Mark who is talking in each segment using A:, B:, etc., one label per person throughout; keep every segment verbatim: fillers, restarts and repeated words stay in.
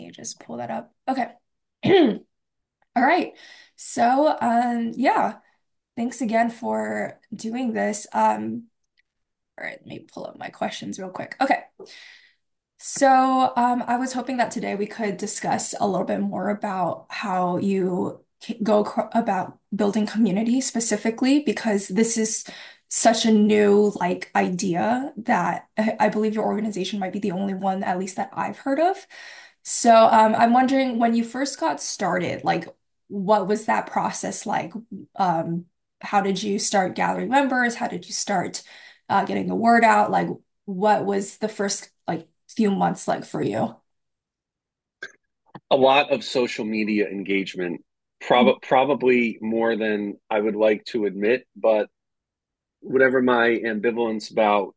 A: me just pull that up. Okay. All right. So, um, yeah, thanks again for doing this. Um, all right, let me pull up my questions real quick. Okay. So, um, I was hoping that today we could discuss a little bit more about how you c- go acro- about building community specifically, because this is such a new like idea that I I believe your organization might be the only one, at least that I've heard of. So, um, I'm wondering when you first got started, like, what was that process like? Um, how did you start gathering members? How did you start uh, getting the word out? Like, what was the first like few months like for you?
B: A lot of social media engagement, prob- probably more than I would like to admit, but whatever my ambivalence about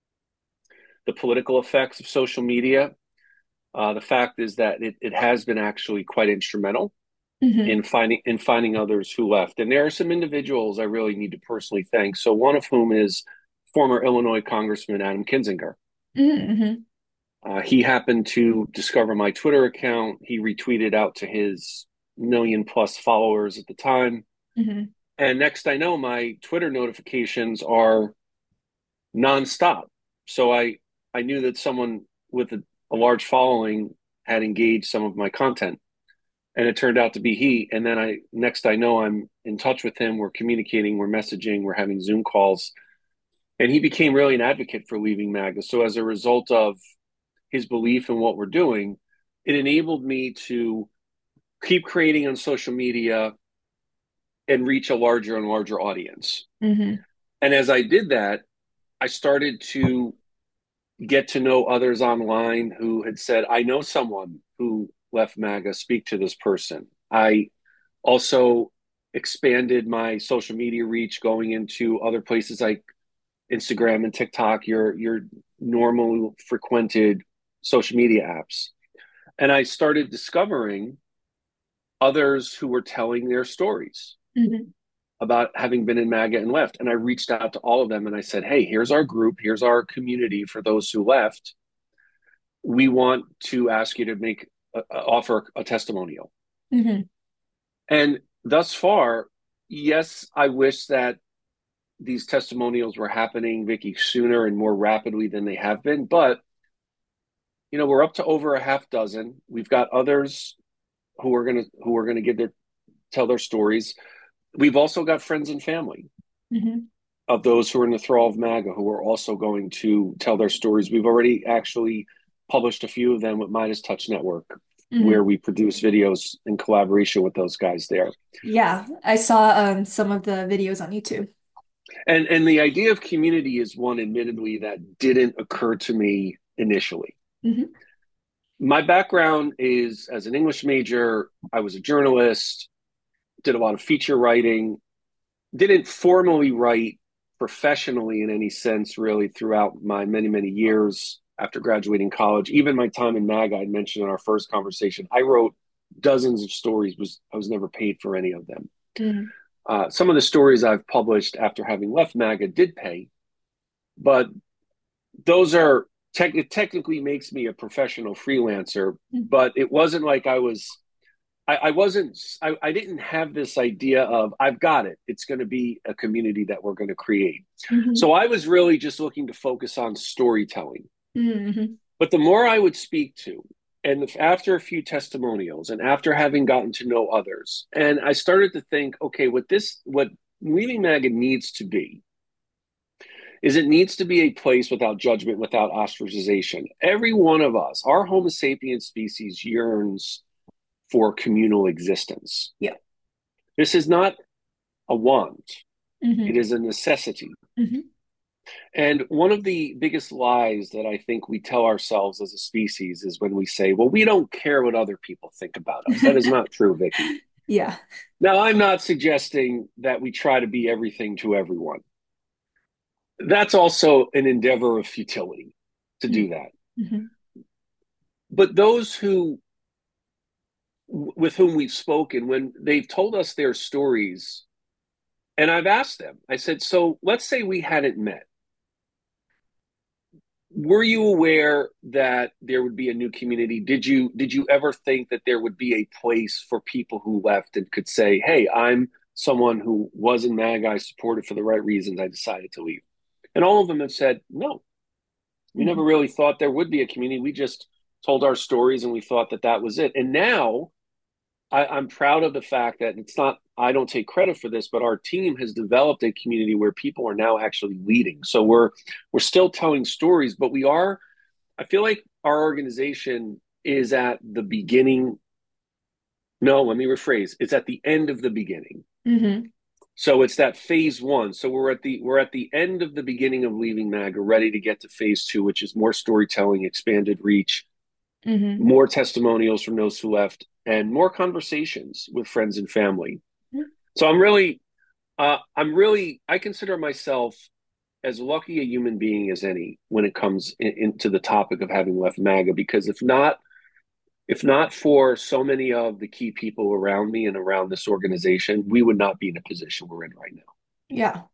B: the political effects of social media, uh, the fact is that it, it has been actually quite instrumental
A: Hmm.
B: in finding in finding others who left. And there are some individuals I really need to personally thank. So one of whom is former Illinois Congressman Adam Kinzinger.
A: Hmm.
B: Uh, he happened to discover my Twitter account. He retweeted out to his million plus followers at the time.
A: Hmm.
B: And next I know, my Twitter notifications are nonstop. So I I knew that someone with a, a large following had engaged some of my content, and it turned out to be he. And then I next I know, I'm in touch with him. We're communicating, we're messaging, we're having Zoom calls, and he became really an advocate for leaving MAGA. So as a result of his belief in what we're doing, it enabled me to keep creating on social media and reach a larger and larger audience.
A: Hmm.
B: And as I did that, I started to get to know others online who had said, I know someone who left MAGA, speak to this person. I also expanded my social media reach, going into other places like Instagram and TikTok, your your normal frequented social media apps. And I started discovering others who were telling their stories
A: Hmm.
B: about having been in MAGA and left. And I reached out to all of them and I said, hey, here's our group, here's our community for those who left. We want to ask you to make uh, offer a testimonial.
A: Hmm.
B: And thus far, yes, I wish that these testimonials were happening, Vicky, sooner and more rapidly than they have been. But you know, we're up to over a half dozen. We've got others who are gonna who are gonna give their tell their stories. We've also got friends and family
A: Hmm.
B: of those who are in the thrall of MAGA who are also going to tell their stories. We've already actually published a few of them with Midas Touch Network, where
A: Hmm.
B: we produce videos in collaboration with those guys there.
A: Yeah, I saw um some of the videos on YouTube.
B: And and the idea of community is one, admittedly, that didn't occur to me initially.
A: Hmm.
B: My background is as an English major. I was a journalist, did a lot of feature writing, didn't formally write professionally in any sense really throughout my many, many years after graduating college. Even my time in MAGA, I mentioned in our first conversation, I wrote dozens of stories, was I was never paid for any of them.
A: Hmm.
B: Uh, some of the stories I've published after having left MAGA did pay, but those are tech it technically makes me a professional freelancer, but it wasn't like I was I, I wasn't I, I didn't have this idea of I've got it. It's going to be a community that we're going to create.
A: Hmm.
B: So I was really just looking to focus on storytelling.
A: Hmm.
B: But the more I would speak to, and after a few testimonials and after having gotten to know others, and I started to think, okay, what this what Leaving MAGA needs to be is it needs to be a place without judgment, without ostracization. Every one of us, our Homo sapiens species yearns for communal existence.
A: Yeah.
B: This is not a want, it
A: Hmm.
B: is a necessity.
A: Hmm.
B: And one of the biggest lies that I think we tell ourselves as a species is when we say, well, we don't care what other people think about us. That is not true, Vicky.
A: Yeah.
B: Now, I'm not suggesting that we try to be everything to everyone. That's also an endeavor of futility to do that.
A: Hmm.
B: But those who, with whom we've spoken, when they've told us their stories, and I've asked them, I said, so let's say we hadn't met. were you aware that there would be a new community? Did you did you ever think that there would be a place for people who left and could say, "Hey, I'm someone who was in MAGA, I supported for the right reasons, I decided to leave." And all of them have said, "No, we never
A: Mhm.
B: really thought there would be a community. We just told our stories and we thought that that was it." And now I, I'm proud of the fact that it's not, I don't take credit for this, but our team has developed a community where people are now actually leading. So we're we're still telling stories, but we are, I feel like our organization is at the beginning. No, let me rephrase. It's at the end of the beginning.
A: Mhm.
B: So it's that phase one. So we're at the we're at the end of the beginning of leaving MAGA, ready to get to phase two, which is more storytelling, expanded reach,
A: Mhm.
B: more testimonials from those who left, and more conversations with friends and family. So I'm really, uh, I'm really, I consider myself as lucky a human being as any when it comes in, into the topic of having left MAGA, because if not, if not for so many of the key people around me and around this organization, we would not be in a position we're in right now.
A: Yeah.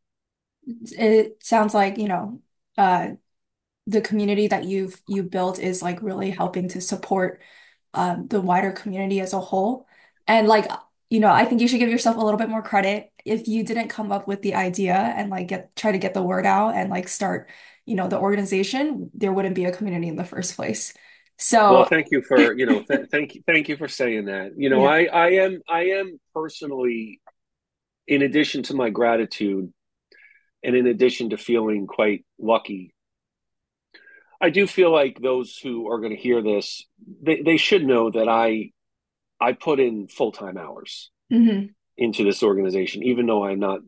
A: It sounds like, you know, uh, the community that you've you built is like really helping to support um, the wider community as a whole. And like, you know, I think you should give yourself a little bit more credit. If you didn't come up with the idea and like get try to get the word out and like start, you know, the organization, there wouldn't be a community in the first place.
B: Well,
A: So,
B: thank you for, you know, th- thank you, thank you for saying that. You know,
A: yeah.
B: I, I am, I am personally, in addition to my gratitude, and in addition to feeling quite lucky, I do feel like those who are going to hear this, they, they should know that I, I put in full time hours
A: Hmm.
B: into this organization, even though I'm not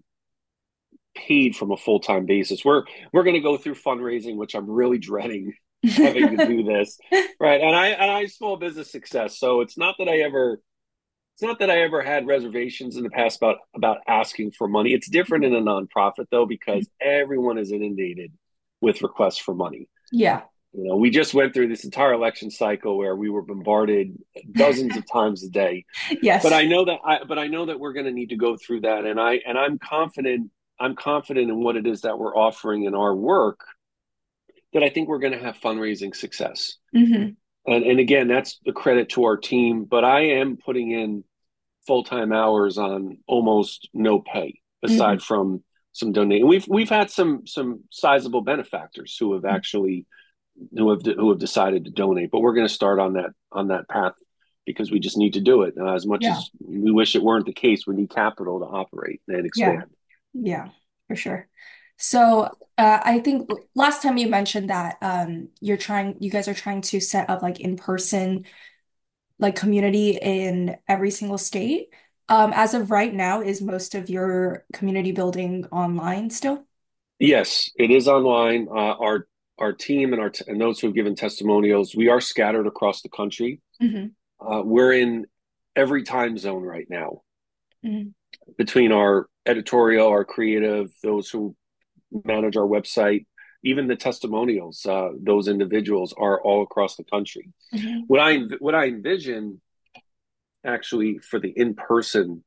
B: paid from a full time basis. We're we're going to go through fundraising, which I'm really dreading having to do this, right? And I and I small business success, so it's not that I ever it's not that I ever had reservations in the past about about asking for money. It's different in a nonprofit though, because everyone is inundated with requests for money.
A: Yeah.
B: You know, we just went through this entire election cycle where we were bombarded dozens of times a day. But
A: Yes.
B: I know that I but I know that we're going to need to go through that, and I and I'm confident I'm confident in what it is that we're offering in our work, that I think we're going to have fundraising success.
A: Hmm.
B: And and again, that's the credit to our team, but I am putting in full-time hours on almost no pay
A: Hmm.
B: aside from some donating. We've we've had some some sizable benefactors who have actually who have who have decided to donate, but we're going to start on that on that path because we just need to do it. Uh, as much
A: Yeah.
B: as we wish it weren't the case, we need capital to operate and
A: Yeah.
B: expand.
A: Yeah, for sure. So, uh, I think last time you mentioned that um you're trying you guys are trying to set up like in-person like community in every single state. Um, as of right now, is most of your community building online still?
B: Yes, it is online. Uh, our our team and our t- and those who have given testimonials, we are scattered across the country.
A: Hmm.
B: Uh, we're in every time zone right now
A: Hmm.
B: between our editorial, our creative, those who manage our website, even the testimonials. Uh, those individuals are all across the country.
A: Hmm.
B: What I what I envision actually for the in person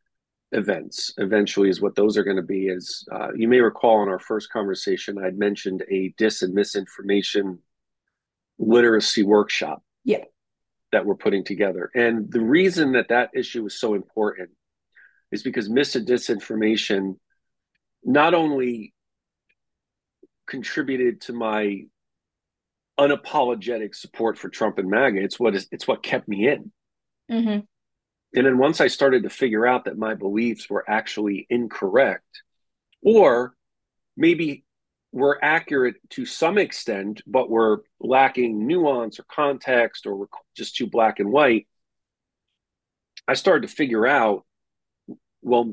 B: events eventually is what those are going to be. Is uh, you may recall in our first conversation, I'd mentioned a dis and misinformation literacy workshop
A: Yeah.
B: that we're putting together. And the reason that that issue is so important is because mis and disinformation not only contributed to my unapologetic support for Trump and MAGA, it's what is it's what kept me in.
A: Hmm.
B: And then once I started to figure out that my beliefs were actually incorrect, or maybe were accurate to some extent, but were lacking nuance or context, or were just too black and white, I started to figure out, well,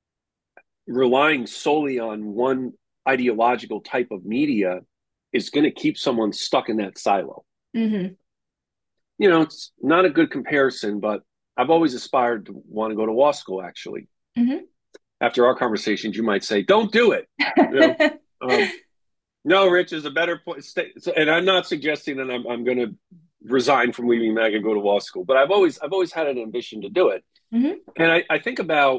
B: relying solely on one ideological type of media is going to keep someone stuck in that silo.
A: Hmm.
B: You know, it's not a good comparison, but I've always aspired to want to go to law school, actually.
A: Hmm.
B: After our conversations, you might say, don't do it. You know, um, no, Rich is a better place. So, and I'm not suggesting that I'm, I'm going to resign from leaving Mag and go to law school, but I've always, I've always had an ambition to do it.
A: Hmm.
B: And I, I think about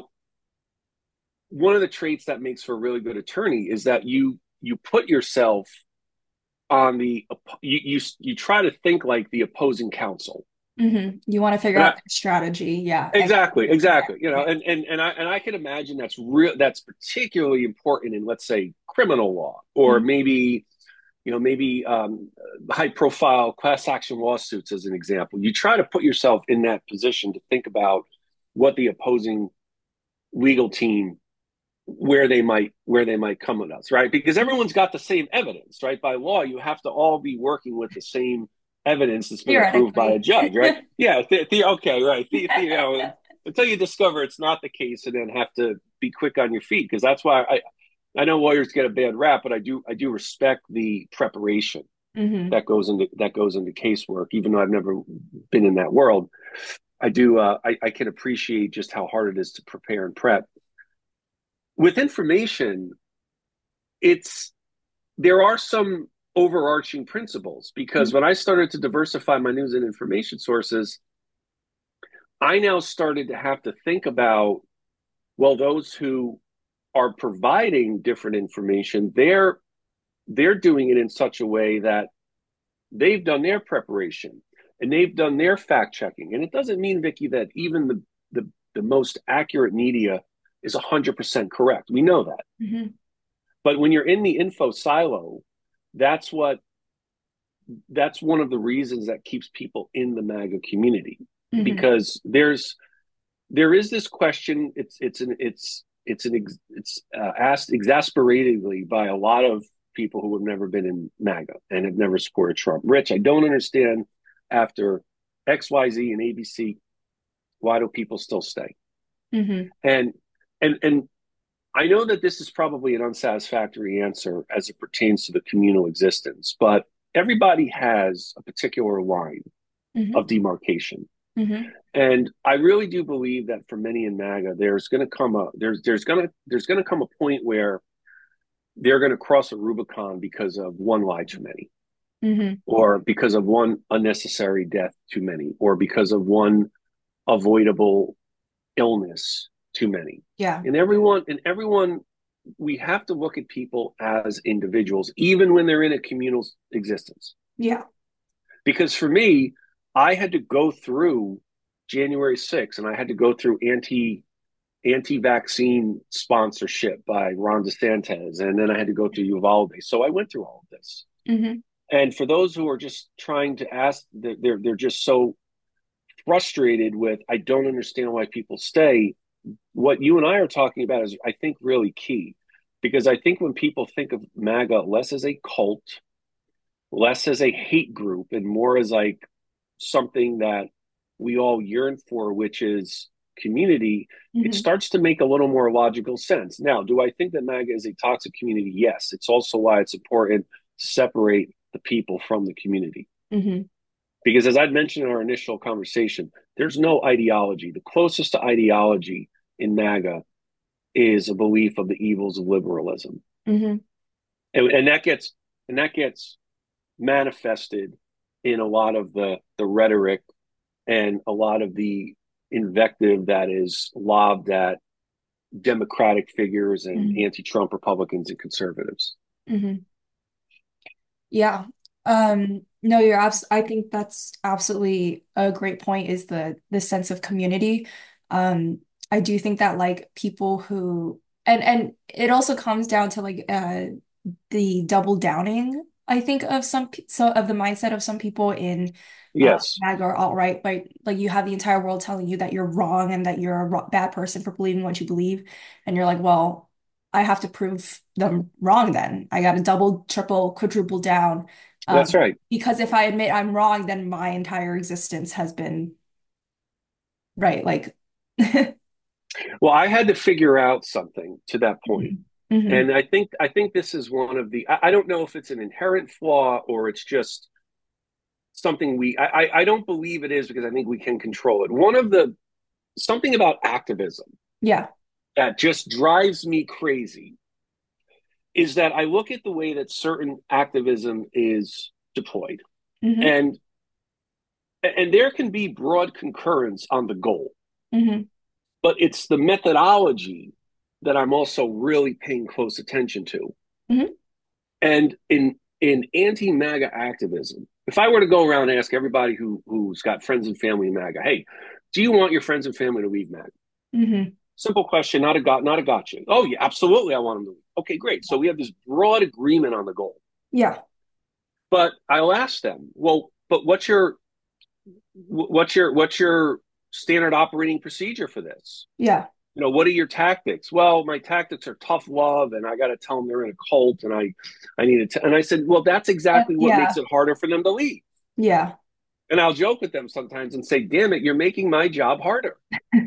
B: one of the traits that makes for a really good attorney is that you, you put yourself on the you you you try to think like the opposing counsel.
A: Hmm. You want to figure
B: And
A: out
B: I,
A: their strategy. Yeah,
B: exactly,
A: exactly.
B: exactly. You know,
A: Exactly.
B: and and and I and I can imagine that's real. That's particularly important in, let's say, criminal law, or
A: Mhm.
B: maybe you know maybe um, high profile class action lawsuits as an example. You try to put yourself in that position to think about what the opposing legal team, where they might where they might come with us, right? Because everyone's got the same evidence, right? By law, you have to all be working with the same evidence that's been approved by a
A: Theoretically.
B: judge, right? Yeah. The, the, okay, right. The, the, you know, until you discover it's not the case, and then have to be quick on your feet, because that's why I I know lawyers get a bad rap, but I do I do respect the preparation
A: Hmm.
B: that goes into that goes into casework, even though I've never been in that world. I do uh, I, I can appreciate just how hard it is to prepare and prep. With information, it's there are some overarching principles, because when I started to diversify my news and information sources, I now started to have to think about, well, those who are providing different information, they're they're doing it in such a way that they've done their preparation and they've done their fact checking. And it doesn't mean, Vicky, that even the the, the most accurate media is one hundred percent correct. We know that.
A: Hmm.
B: But when you're in the info silo, that's what that's one of the reasons that keeps people in the MAGA community,
A: Hmm.
B: because there's there is this question. It's it's an it's it's an it's uh, asked exasperatedly by a lot of people who have never been in MAGA and have never supported Trump. Rich, I don't understand, after X Y Z and A B C, why do people still stay?
A: Hmm.
B: And and and I know that this is probably an unsatisfactory answer as it pertains to the communal existence, but everybody has a particular line
A: Hmm.
B: of demarcation.
A: Hmm.
B: And I really do believe that for many in MAGA, there's going to come a there's there's going to there's going to come a point where they're going to cross a Rubicon because of one lie too many,
A: Hmm.
B: or because of one unnecessary death too many, or because of one avoidable illness too many.
A: Yeah.
B: And everyone and everyone we have to look at people as individuals, even when they're in a communal existence.
A: Yeah.
B: Because for me, I had to go through January sixth, and I had to go through anti anti vaccine sponsorship by Ron DeSantis, and then I had to go through Uvalde. So I went through all of this.
A: Hmm.
B: And for those who are just trying to ask, they're they're just so frustrated with, I don't understand why people stay. What you and I are talking about is, I think, really key, because I think when people think of MAGA less as a cult, less as a hate group, and more as like something that we all yearn for, which is community, it
A: Hmm.
B: starts to make a little more logical sense. Now, do I think that MAGA is a toxic community? Yes. It's also why it's important to separate the people from the community.
A: Hmm.
B: Because as I'd mentioned in our initial conversation, there's no ideology. The closest to ideology in MAGA is a belief of the evils of liberalism.
A: Hmm.
B: And, and that gets and that gets manifested in a lot of the the rhetoric and a lot of the invective that is lobbed at Democratic figures and
A: Hmm.
B: anti-Trump Republicans and conservatives.
A: Hmm. Yeah. Um, no, you're abs I think that's absolutely a great point, is the the sense of community. Um, I do think that like people who and and it also comes down to like uh the double downing, I think, of some pe- so of the mindset of some people in uh
B: Yes,
A: MAGA or alt-right, like like you have the entire world telling you that you're wrong and that you're a ro- bad person for believing what you believe, and you're like, well, I have to prove them wrong then. I got to double, triple, quadruple down.
B: that's
A: Um,
B: right.
A: because if I admit I'm wrong, then my entire existence has been right. Like,
B: Well, I had to figure out something to that point.
A: hmm.
B: And I think I think this is one of the I, I don't know if it's an inherent flaw or it's just something we I, I don't believe it is, because I think we can control it. One of the something about activism
A: Yeah.
B: that just drives me crazy is that I look at the way that certain activism is deployed,
A: Hmm.
B: and and there can be broad concurrence on the goal,
A: Hmm.
B: but it's the methodology that I'm also really paying close attention to.
A: Hmm.
B: And in in anti-MAGA activism, if I were to go around and ask everybody who who's got friends and family in MAGA, hey, do you want your friends and family to leave MAGA?
A: Hmm.
B: Simple question, not a got, not a gotcha. Oh yeah, absolutely, I want them to leave. Okay, great. So we have this broad agreement on the goal.
A: Yeah.
B: But I'll ask them, well, but what's your what's your what's your standard operating procedure for this?
A: Yeah.
B: You know, what are your tactics? Well, my tactics are tough love, and I got to tell them they're in a cult, and I, I need to. And I said, well, that's
A: Uh,
B: exactly what makes
A: yeah.
B: it harder for them to leave.
A: Yeah.
B: And I'll joke with them sometimes and say, damn it, you're making my job harder.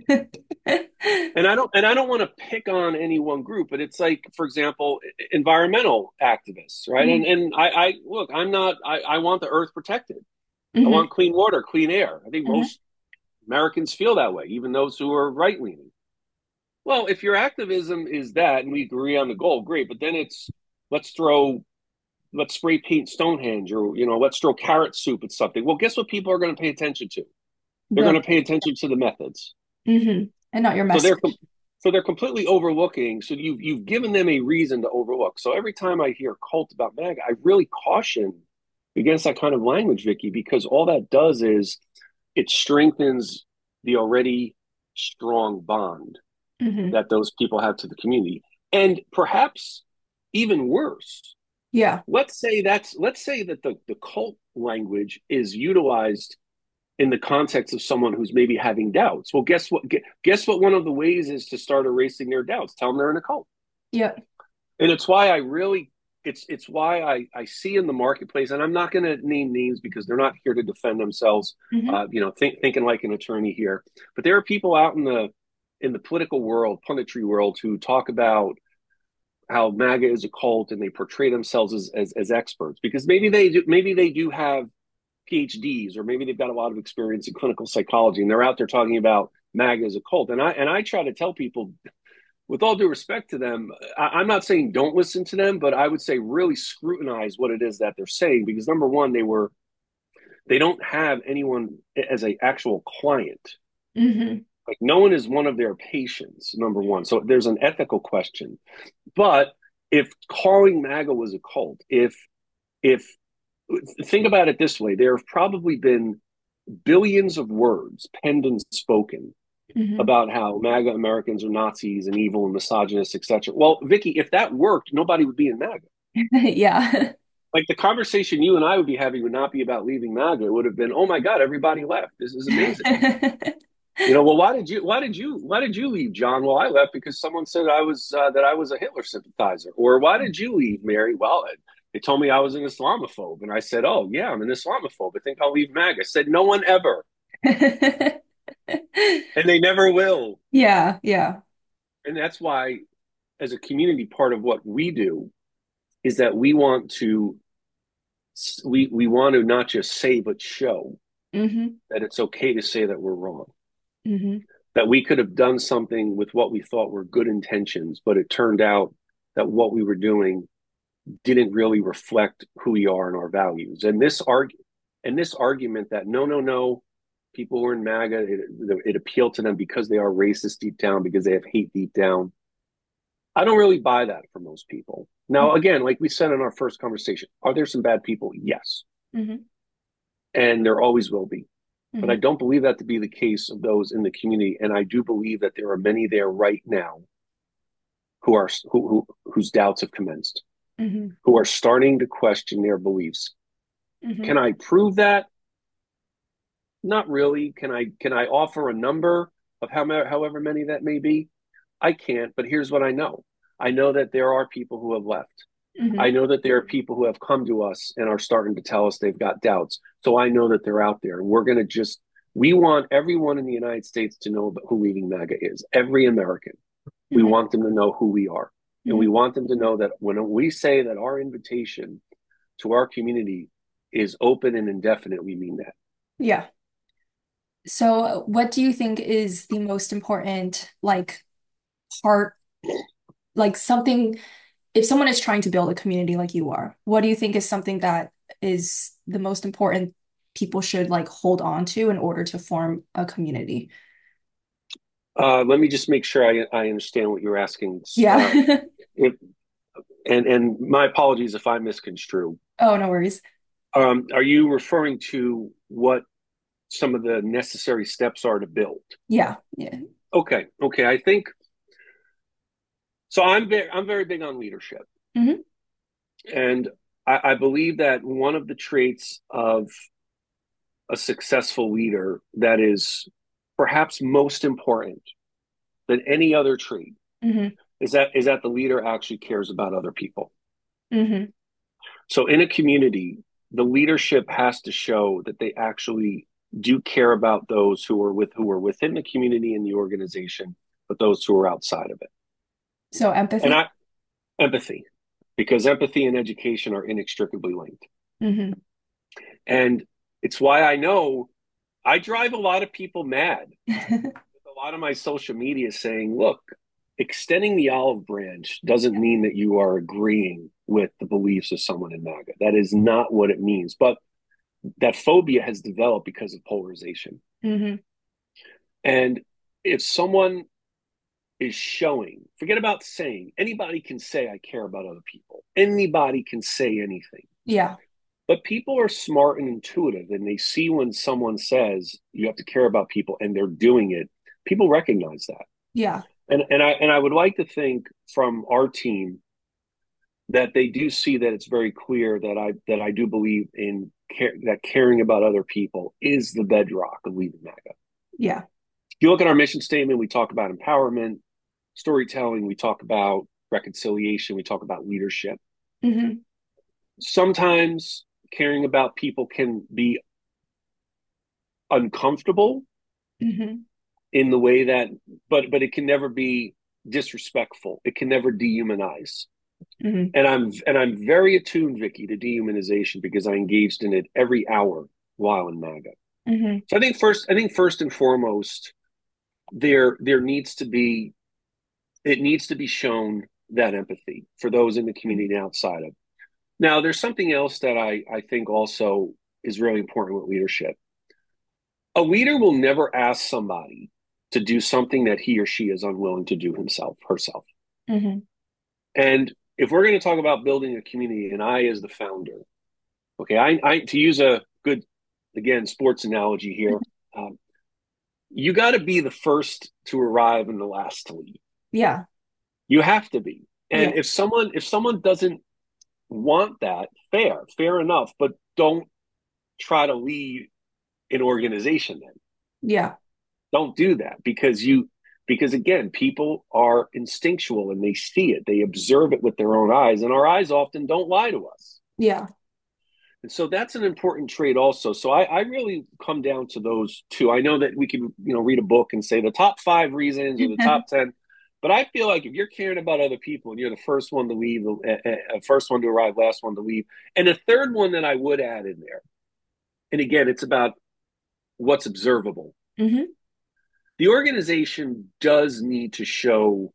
B: And I don't, and I don't want to pick on any one group, but it's like, for example, environmental activists, right? And
A: Hmm.
B: and I, I look, I'm not, I, I want the earth protected. I
A: Hmm.
B: want clean water, clean air. I think
A: Hmm.
B: most Americans feel that way, even those who are right leaning. Well, if your activism is that, and we agree on the goal, great. But then it's let's throw, let's spray paint Stonehenge, or you know, let's throw carrot soup at something. Well, guess what people are going to pay attention to? They're going
A: The
B: to pay attention to the methods.
A: hmm and not your
B: So they're
A: message.
B: so they're completely overlooking. So you've you've given them a reason to overlook. So every time I hear cult about MAGA, I really caution against that kind of language, Vicky, because all that does is it strengthens the already strong bond
A: Hmm.
B: that those people have to the community. And perhaps even worse,
A: Yeah.
B: let's say that's let's say that the, the cult language is utilized in the context of someone who's maybe having doubts. Well, guess what? Guess what? One of the ways is to start erasing their doubts. Tell them they're in a cult,
A: Yeah.
B: and it's why I really it's it's why I I see in the marketplace, and I'm not going to name names because they're not here to defend themselves.
A: Hmm.
B: Uh, you know, think, thinking like an attorney here, but there are people out in the in the political world, punditry world, who talk about how MAGA is a cult and they portray themselves as, as, as experts because maybe they do, maybe they do have PhDs or maybe they've got a lot of experience in clinical psychology and they're out there talking about MAGA as a cult. And I and I try to tell people, with all due respect to them, I, I'm not saying don't listen to them, but I would say really scrutinize what it is that they're saying because number one, they were they don't have anyone as a actual client.
A: Hmm.
B: Like no one is one of their patients, number one. So there's an ethical question. But if calling MAGA was a cult, if if think about it this way, there have probably been billions of words penned and spoken
A: Hmm.
B: about how MAGA Americans are Nazis and evil and misogynists, et cetera. Well, Vicky, if that worked, nobody would be in MAGA.
A: Yeah.
B: Like the conversation you and I would be having would not be about leaving MAGA. It would have been, oh my God, everybody left. This is amazing. You know, well, why did you, why did you, why did you leave, John? Well, I left because someone said I was uh, that I was a Hitler sympathizer. Or why did you leave, Mary? Well, they told me I was an Islamophobe, and I said, oh yeah, I'm an Islamophobe. I think I'll leave MAGA. I said, no one ever, and they never will.
A: Yeah. Yeah.
B: And that's why, as a community, part of what we do is that we want to we we want to not just say but show
A: Hmm.
B: that it's okay to say that we're wrong.
A: Hmm.
B: That we could have done something with what we thought were good intentions, but it turned out that what we were doing didn't really reflect who we are and our values. And this arg- and this argument that no, no, no, people who are in MAGA, it, it appealed to them because they are racist deep down, because they have hate deep down. I don't really buy that for most people. Now, again, like we said in our first conversation, are there some bad people? Yes.
A: Hmm.
B: And there always will be. But I
A: Hmm.
B: don't believe that to be the case of those in the community. And I do believe that there are many there right now who are who, who whose doubts have commenced,
A: Hmm.
B: who are starting to question their beliefs.
A: Hmm.
B: Can I prove that? Not really. Can I can I offer a number of how however many that may be? I can't, but here's what I know. I know that there are people who have left. I
A: Hmm.
B: know that there are people who have come to us and are starting to tell us they've got doubts. So I know that they're out there. And we're going to just, we want everyone in the United States to know who Leaving MAGA is. Every American. We
A: Hmm.
B: want them to know who we are. And we
A: Hmm.
B: want them to know that when we say that our invitation to our community is open and indefinite, we mean that.
A: Yeah. So, what do you think is the most important, like, part, like something, if someone is trying to build a community like you are, what do you think is something that is the most important people should like hold on to in order to form a community?
B: Uh, let me just make sure I, I understand what you're asking. Uh,
A: Yeah.
B: if, and, and my apologies if I misconstrue.
A: Oh, no worries.
B: Um, are you referring to what some of the necessary steps are to build?
A: Yeah. Yeah.
B: Okay, okay. I think so. I'm very, I'm very big on leadership,
A: Hmm.
B: and I, I believe that one of the traits of a successful leader that is perhaps most important than any other trait
A: Hmm.
B: is that is that the leader actually cares about other people.
A: Hmm.
B: So in a community, the leadership has to show that they actually do care about those who are with who are within the community and the organization, but those who are outside of it.
A: So
B: And
A: empathy.
B: I empathy, because empathy and education are inextricably linked.
A: Hmm.
B: And it's why I know I drive a lot of people mad with a lot of my social media saying, look, extending the olive branch doesn't mean that you are agreeing with the beliefs of someone in MAGA. That is not what it means. But that phobia has developed because of polarization.
A: Hmm.
B: And if someone is showing, forget about saying, anybody can say, I care about other people. Anybody can say anything.
A: Yeah.
B: But people are smart and intuitive, and they see when someone says you have to care about people and they're doing it. People recognize that.
A: Yeah.
B: And, and I and I would like to think from our team that they do see that it's very clear that I that I do believe in care, that caring about other people is the bedrock of leading MAGA.
A: Yeah.
B: If you look at our mission statement, we talk about empowerment, storytelling, we talk about reconciliation, we talk about leadership.
A: Hmm.
B: Sometimes caring about people can be uncomfortable
A: Hmm.
B: in the way that, but but it can never be disrespectful. It can never dehumanize.
A: Hmm.
B: And I'm and I'm very attuned, Vicky, to dehumanization because I engaged in it every hour while in MAGA.
A: Hmm.
B: So I think first, I think first and foremost, there there needs to be it needs to be shown that empathy for those in the community and outside of. Now, there's something else that I I think also is really important with leadership. A leader will never ask somebody to do something that he or she is unwilling to do himself, herself.
A: Hmm.
B: And if we're going to talk about building a community, and I as the founder, okay, I, I to use a good, again, sports analogy here, um, you got to be the first to arrive and the last to leave.
A: Yeah.
B: You have to be.
A: Yeah.
B: And if someone if someone doesn't want that, fair, fair enough, but don't try to lead an organization then.
A: Yeah.
B: Don't do that because you because again, people are instinctual and they see it. They observe it with their own eyes, and our eyes often don't lie to us.
A: Yeah.
B: And so that's an important trait also. So I, I really come down to those two. I know that we can, you know, read a book and say the top five reasons or the top ten, but I feel like if you're caring about other people and you're the first one to leave, uh, uh, first one to arrive, last one to leave, and the third one that I would add in there, and again, it's about what's observable.
A: Hmm.
B: The organization does need to show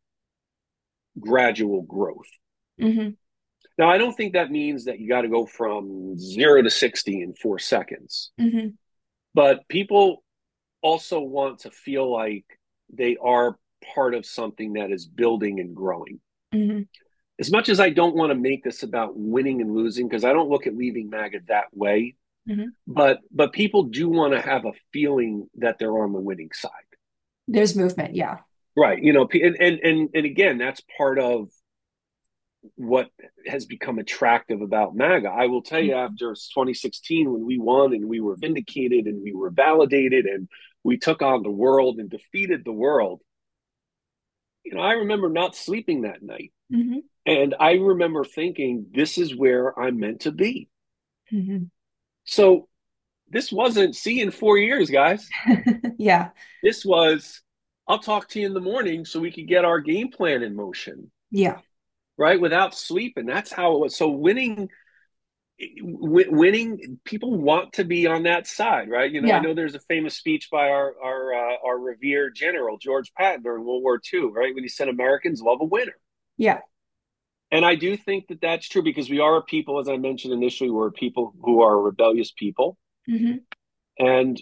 B: gradual growth.
A: Hmm.
B: Now, I don't think that means that you got to go from zero to sixty in four seconds,
A: Hmm.
B: but people also want to feel like they are part of something that is building and growing.
A: Hmm.
B: As much as I don't want to make this about winning and losing, because I don't look at leaving MAGA that way,
A: Hmm.
B: but but people do want to have a feeling that they're on the winning side.
A: There's movement. Yeah.
B: Right. You know, and, and and and again, that's part of what has become attractive about MAGA. I will tell you,
A: Mhm.
B: after twenty sixteen, when we won and we were vindicated and we were validated and we took on the world and defeated the world, you know, I remember not sleeping that night.
A: Hmm.
B: And I remember thinking, this is where I'm meant to be.
A: Hmm.
B: So this wasn't see you in four years, guys.
A: Yeah.
B: This was, I'll talk to you in the morning so we could get our game plan in motion,
A: Yeah.
B: right? Without sleep. And that's how it was. So winning winning people want to be on that side, right? You know, I
A: Yeah.
B: know there's a famous speech by our our uh, our revered general George Patton during World War Two, right, when he said Americans love a winner.
A: Yeah.
B: And I do think that that's true because we are a people, as I mentioned initially, we're people who are rebellious people.
A: Hmm.
B: And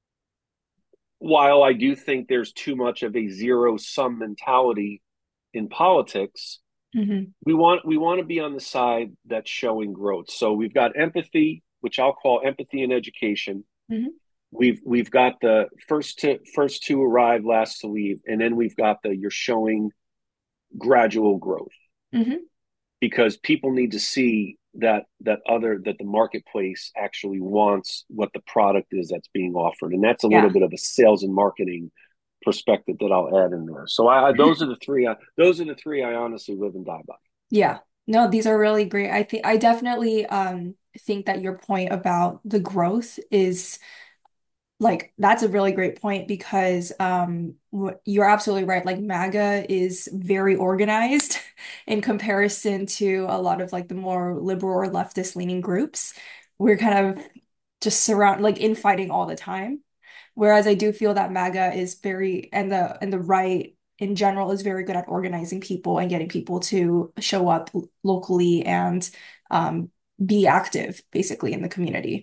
B: while I do think there's too much of a zero sum mentality in politics,
A: Hmm.
B: We want we want to be on the side that's showing growth. So we've got empathy, which I'll call empathy and education.
A: Hmm.
B: We've we've got the first to first to arrive, last to leave, and then we've got the you're showing gradual growth
A: Hmm.
B: because people need to see that that other that the marketplace actually wants what the product is that's being offered, and that's a little
A: Yeah.
B: bit of a sales and marketing perspective that I'll add in there. So I, those are the three. I, those are the three I honestly live and die by.
A: Yeah. No, these are really great. I think I definitely um think that your point about the growth is like that's a really great point because um wh- you're absolutely right. Like MAGA is very organized in comparison to a lot of like the more liberal or leftist leaning groups. We're kind of just surround like infighting all the time. Whereas I do feel that MAGA is very and the and the right in general is very good at organizing people and getting people to show up l- locally and um be active basically in the community.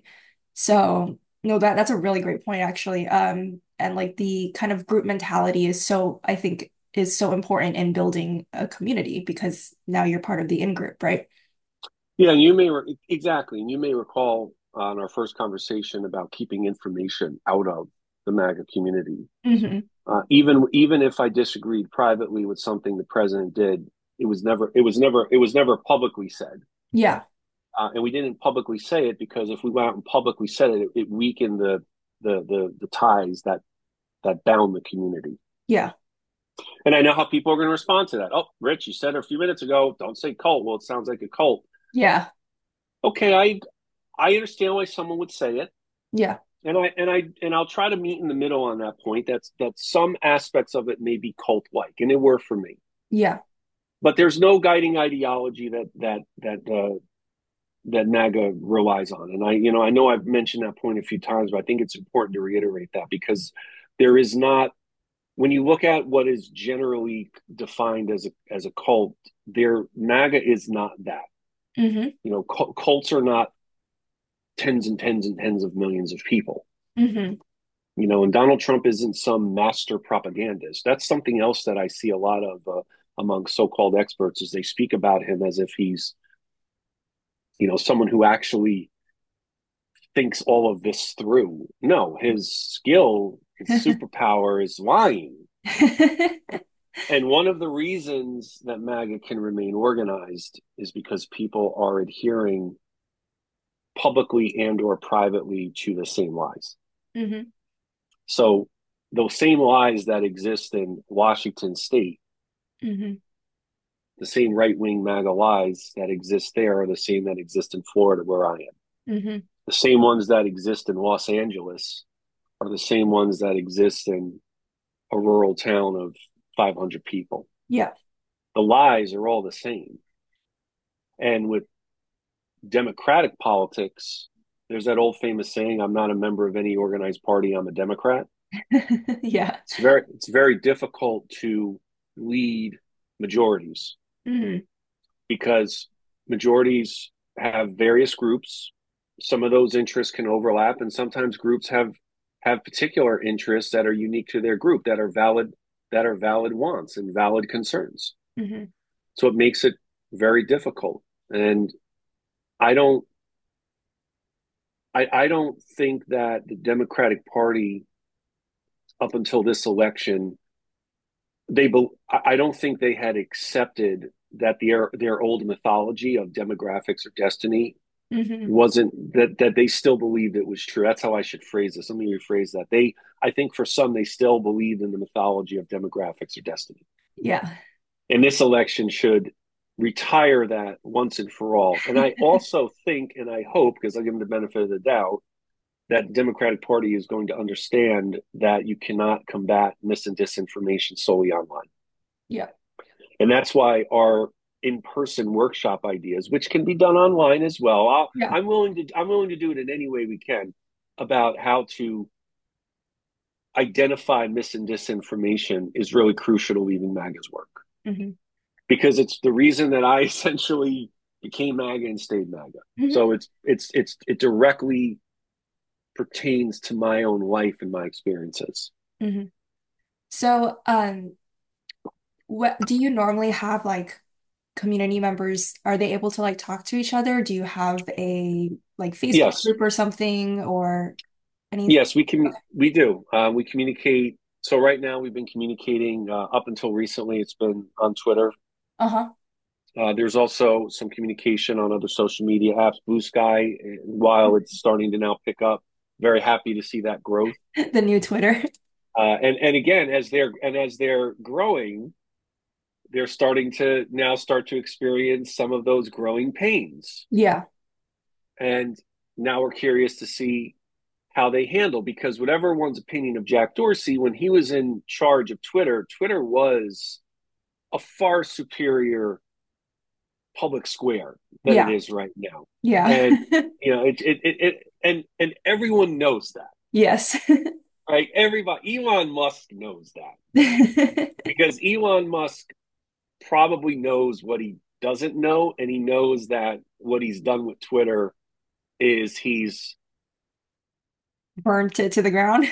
A: So no, that that's a really great point actually. Um, and like the kind of group mentality is so, I think, is so important in building a community because now you're part of the in-group, right?
B: Yeah, and you may re- exactly, and you may recall on our first conversation about keeping information out of the MAGA community.
A: Hmm.
B: Uh, even even if I disagreed privately with something the president did, it was never it was never it was never publicly said.
A: Yeah,
B: Uh, and we didn't publicly say it because if we went out and publicly said it, it, it weakened the, the the the ties that that bound the community.
A: yeah,
B: And I know how people are going to respond to that. Oh, Rich, you said a few minutes ago, don't say cult. Well, it sounds like a cult.
A: yeah,
B: Okay, I I understand why someone would say it,
A: yeah,
B: and I and I and I'll try to meet in the middle on that point. That's that some aspects of it may be cult like, and it were for me.
A: yeah.
B: But there's no guiding ideology that that that uh, that MAGA relies on. And I, you know, I know I've mentioned that point a few times, but I think it's important to reiterate that because there is not when you look at what is generally defined as a as a cult, there MAGA is not that.
A: Hmm.
B: You know, cults are not tens and tens and tens of millions of people.
A: Hmm.
B: You know, and Donald Trump isn't some master propagandist. That's something else that I see a lot of uh, among so-called experts is they speak about him as if he's, you know, someone who actually thinks all of this through. No, his skill, his superpower is lying. And one of the reasons that MAGA can remain organized is because people are adhering publicly and or privately to the same lies.
A: Hmm.
B: So those same lies that exist in Washington state,
A: Hmm.
B: the same right-wing MAGA lies that exist there are the same that exist in Florida where I am.
A: Hmm.
B: The same ones that exist in Los Angeles are the same ones that exist in a rural town of five hundred people.
A: Yeah.
B: The lies are all the same. And with democratic politics, there's that old famous saying, I'm not a member of any organized party, I'm a Democrat.
A: Yeah.
B: It's very it's very difficult to lead majorities
A: Hmm.
B: because majorities have various groups. Some of those interests can overlap, and sometimes groups have have particular interests that are unique to their group that are valid that are valid wants and valid concerns.
A: Hmm.
B: So it makes it very difficult. And I don't I, I don't think that the Democratic Party up until this election they I don't think they had accepted that their their old mythology of demographics or destiny
A: Hmm.
B: wasn't that that they still believed it was true. That's how I should phrase this. Let me rephrase that. They I think for some they still believed in the mythology of demographics or destiny.
A: Yeah.
B: And this election should retire that once and for all. And I also think and I hope, because I give them the benefit of the doubt, that the Democratic Party is going to understand that you cannot combat mis and disinformation solely online.
A: Yeah.
B: And that's why our in-person workshop ideas, which can be done online as well, I'll,
A: Yeah.
B: I'm willing to I'm willing to do it in any way we can about how to identify mis and disinformation is really crucial to leaving MAGA's work
A: Hmm.
B: because it's the reason that I essentially became MAGA and stayed MAGA.
A: Hmm.
B: So it's it's it's it directly pertains to my own life and my experiences.
A: Hmm. So, um, what do you normally have like? community members, are they able to like talk to each other? Do you have a like Facebook
B: Yes,
A: group or something or any?
B: yes, we can.
A: Okay.
B: We do. Uh, we communicate. So right now, we've been communicating uh, up until recently. It's been on Twitter.
A: Uh-huh.
B: Uh, there's also some communication on other social media apps. Blue Sky, uh, while it's starting to now pick up, very happy to see that growth.
A: The new Twitter.
B: Uh, and and again, as they're and as they're growing, they're starting to now start to experience some of those growing pains.
A: Yeah.
B: And now we're curious to see how they handle, because whatever one's opinion of Jack Dorsey, when he was in charge of Twitter, Twitter was a far superior public square than it
A: Yeah.
B: is right now.
A: Yeah.
B: And you know, it it it, it and and everyone knows that,
A: Yes.
B: right? Everybody, Elon Musk knows that, because Elon Musk probably knows what he doesn't know, and he knows that what he's done with Twitter is he's
A: Burned it to the ground.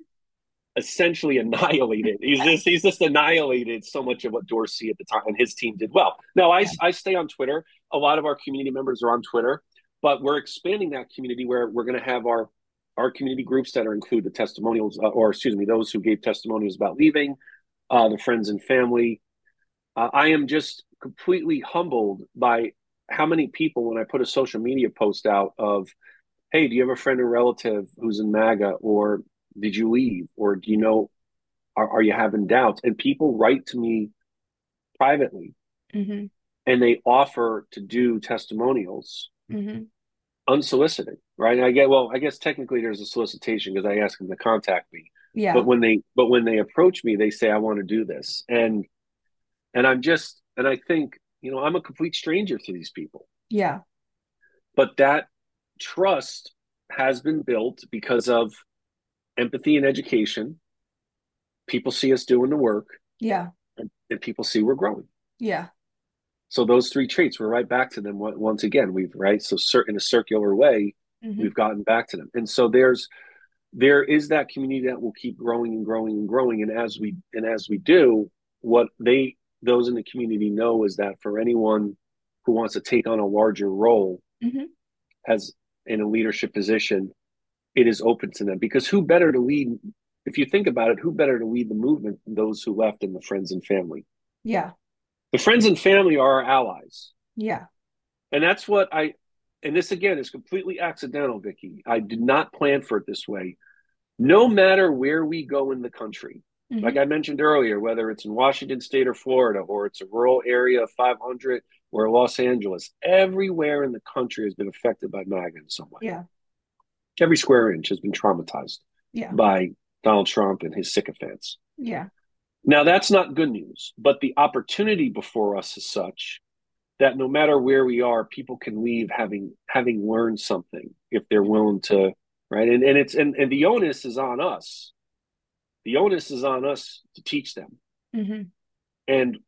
B: essentially annihilated. He's just he's just annihilated so much of what Dorsey at the time and his team did well. Now I I stay on Twitter. A lot of our community members are on Twitter, but we're expanding that community where we're going to have our our community groups that are include the testimonials, uh, or excuse me, those who gave testimonials about leaving, uh, the friends and family. Uh, I am just completely humbled by how many people, when I put a social media post out of, hey, do you have a friend or relative who's in MAGA, or did you leave, or do you know, are, are you having doubts? And people write to me privately,
A: Hmm.
B: and they offer to do testimonials
A: Hmm.
B: unsolicited, right? And I get, well, I guess technically there's a solicitation because I ask them to contact me. But
A: Yeah.
B: when they, but when they approach me, they say, I want to do this. And, and I'm just, and I think, you know, I'm a complete stranger to these people,
A: Yeah.
B: but that trust has been built because of empathy and education. People see us doing the work,
A: Yeah.
B: and, and people see we're growing.
A: Yeah.
B: So those three traits, we're right back to them once again. We've right. So in a circular way,
A: Hmm.
B: we've gotten back to them. And so there's, there is that community that will keep growing and growing and growing. And as we, and as we do, what they, those in the community know is that for anyone who wants to take on a larger role
A: Hmm.
B: as in a leadership position, it is open to them, because who better to lead, if you think about it, who better to lead the movement than those who left in the friends and family?
A: Yeah.
B: The friends and family are our allies.
A: Yeah.
B: And that's what I, and this again is completely accidental, Vicky. I did not plan for it this way. No matter where we go in the country, like
A: Hmm.
B: I mentioned earlier, whether it's in Washington State or Florida, or it's a rural area of five hundred or Los Angeles, everywhere in the country has been affected by MAGA in some way.
A: Yeah.
B: Every square inch has been traumatized
A: Yeah.
B: by Donald Trump and his sycophants.
A: Yeah.
B: Now, that's not good news, but the opportunity before us is such that no matter where we are, people can leave having having learned something if they're willing to, right? And and it's and, and the onus is on us. The onus is on us to teach them,
A: Hmm.
B: and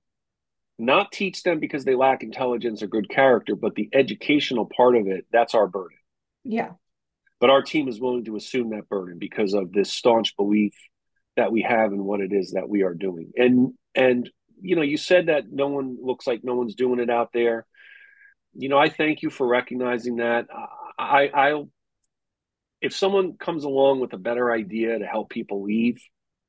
B: not teach them because they lack intelligence or good character, but the educational part of it, that's our burden.
A: Yeah.
B: But our team is willing to assume that burden because of this staunch belief that we have in what it is that we are doing. And and you know, you said that no one looks like no one's doing it out there. You know, I thank you for recognizing that. I, I, if someone comes along with a better idea to help people leave,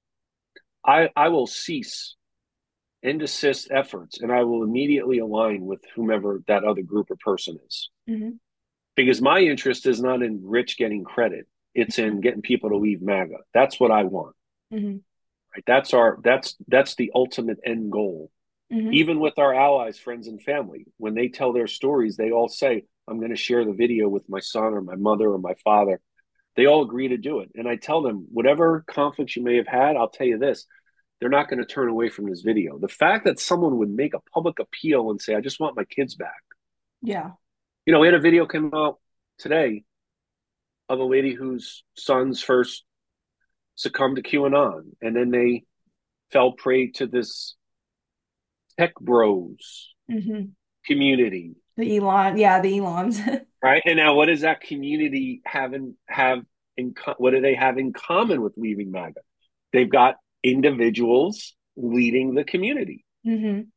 B: I, I will cease and desist efforts, and I will immediately align with whomever that other group or person is.
A: Hmm.
B: Because my interest is not in Rich getting credit; it's in getting people to leave MAGA. That's what I want.
A: Hmm.
B: Right? That's our that's that's the ultimate end goal.
A: Hmm.
B: Even with our allies, friends, and family, when they tell their stories, they all say, I'm going to share the video with my son or my mother or my father. They all agree to do it. And I tell them, whatever conflicts you may have had, I'll tell you this, they're not going to turn away from this video. The fact that someone would make a public appeal and say, I just want my kids back.
A: Yeah.
B: You know, we had a video come out today of a lady whose sons first succumbed to QAnon, and then they fell prey to this tech bros
A: Hmm.
B: community.
A: The Elon. Yeah. The Elons.
B: Right. And now what does that community have in, have in, what do they have in common with leaving MAGA? They've got individuals leading the community.
A: Hmm.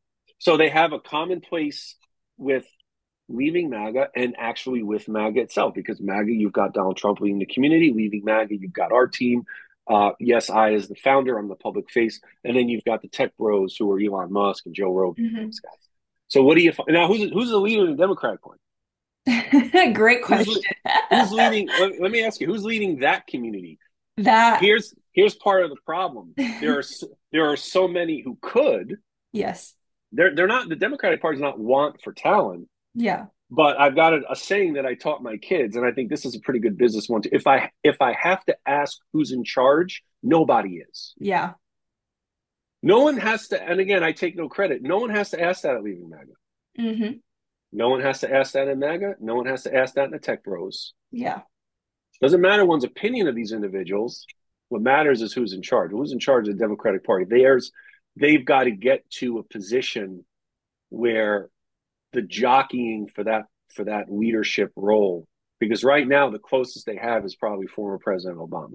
B: So they have a common place with leaving MAGA and actually with MAGA itself, because MAGA, you've got Donald Trump leading the community. Leaving MAGA, you've got our team. Uh, yes, I, as the founder, I'm the public face. And then you've got the tech bros who are Elon Musk and Joe Rogan and
A: Hmm.
B: those guys. So what do you now? Who's who's the leader of the Democratic Party?
A: Great
B: Who's
A: question.
B: who's leading? Let, let me ask you, who's leading that community?
A: That,
B: Here's here's part of the problem. There are there are so many who could.
A: yes.
B: They're they're not the Democratic Party is not want for talent.
A: Yeah.
B: But I've got a, a saying that I taught my kids, and I think this is a pretty good business one too. If I if I have to ask who's in charge, nobody is.
A: Yeah.
B: No one has to, and again, I take no credit. No one has to ask that at leaving MAGA.
A: Hmm.
B: No one has to ask that in MAGA. No one has to ask that in the tech bros.
A: Yeah.
B: Doesn't matter one's opinion of these individuals. What matters is who's in charge. Who's in charge of the Democratic Party? There's they've got to get to a position where the jockeying for that for that leadership role, because right now the closest they have is probably former President Obama,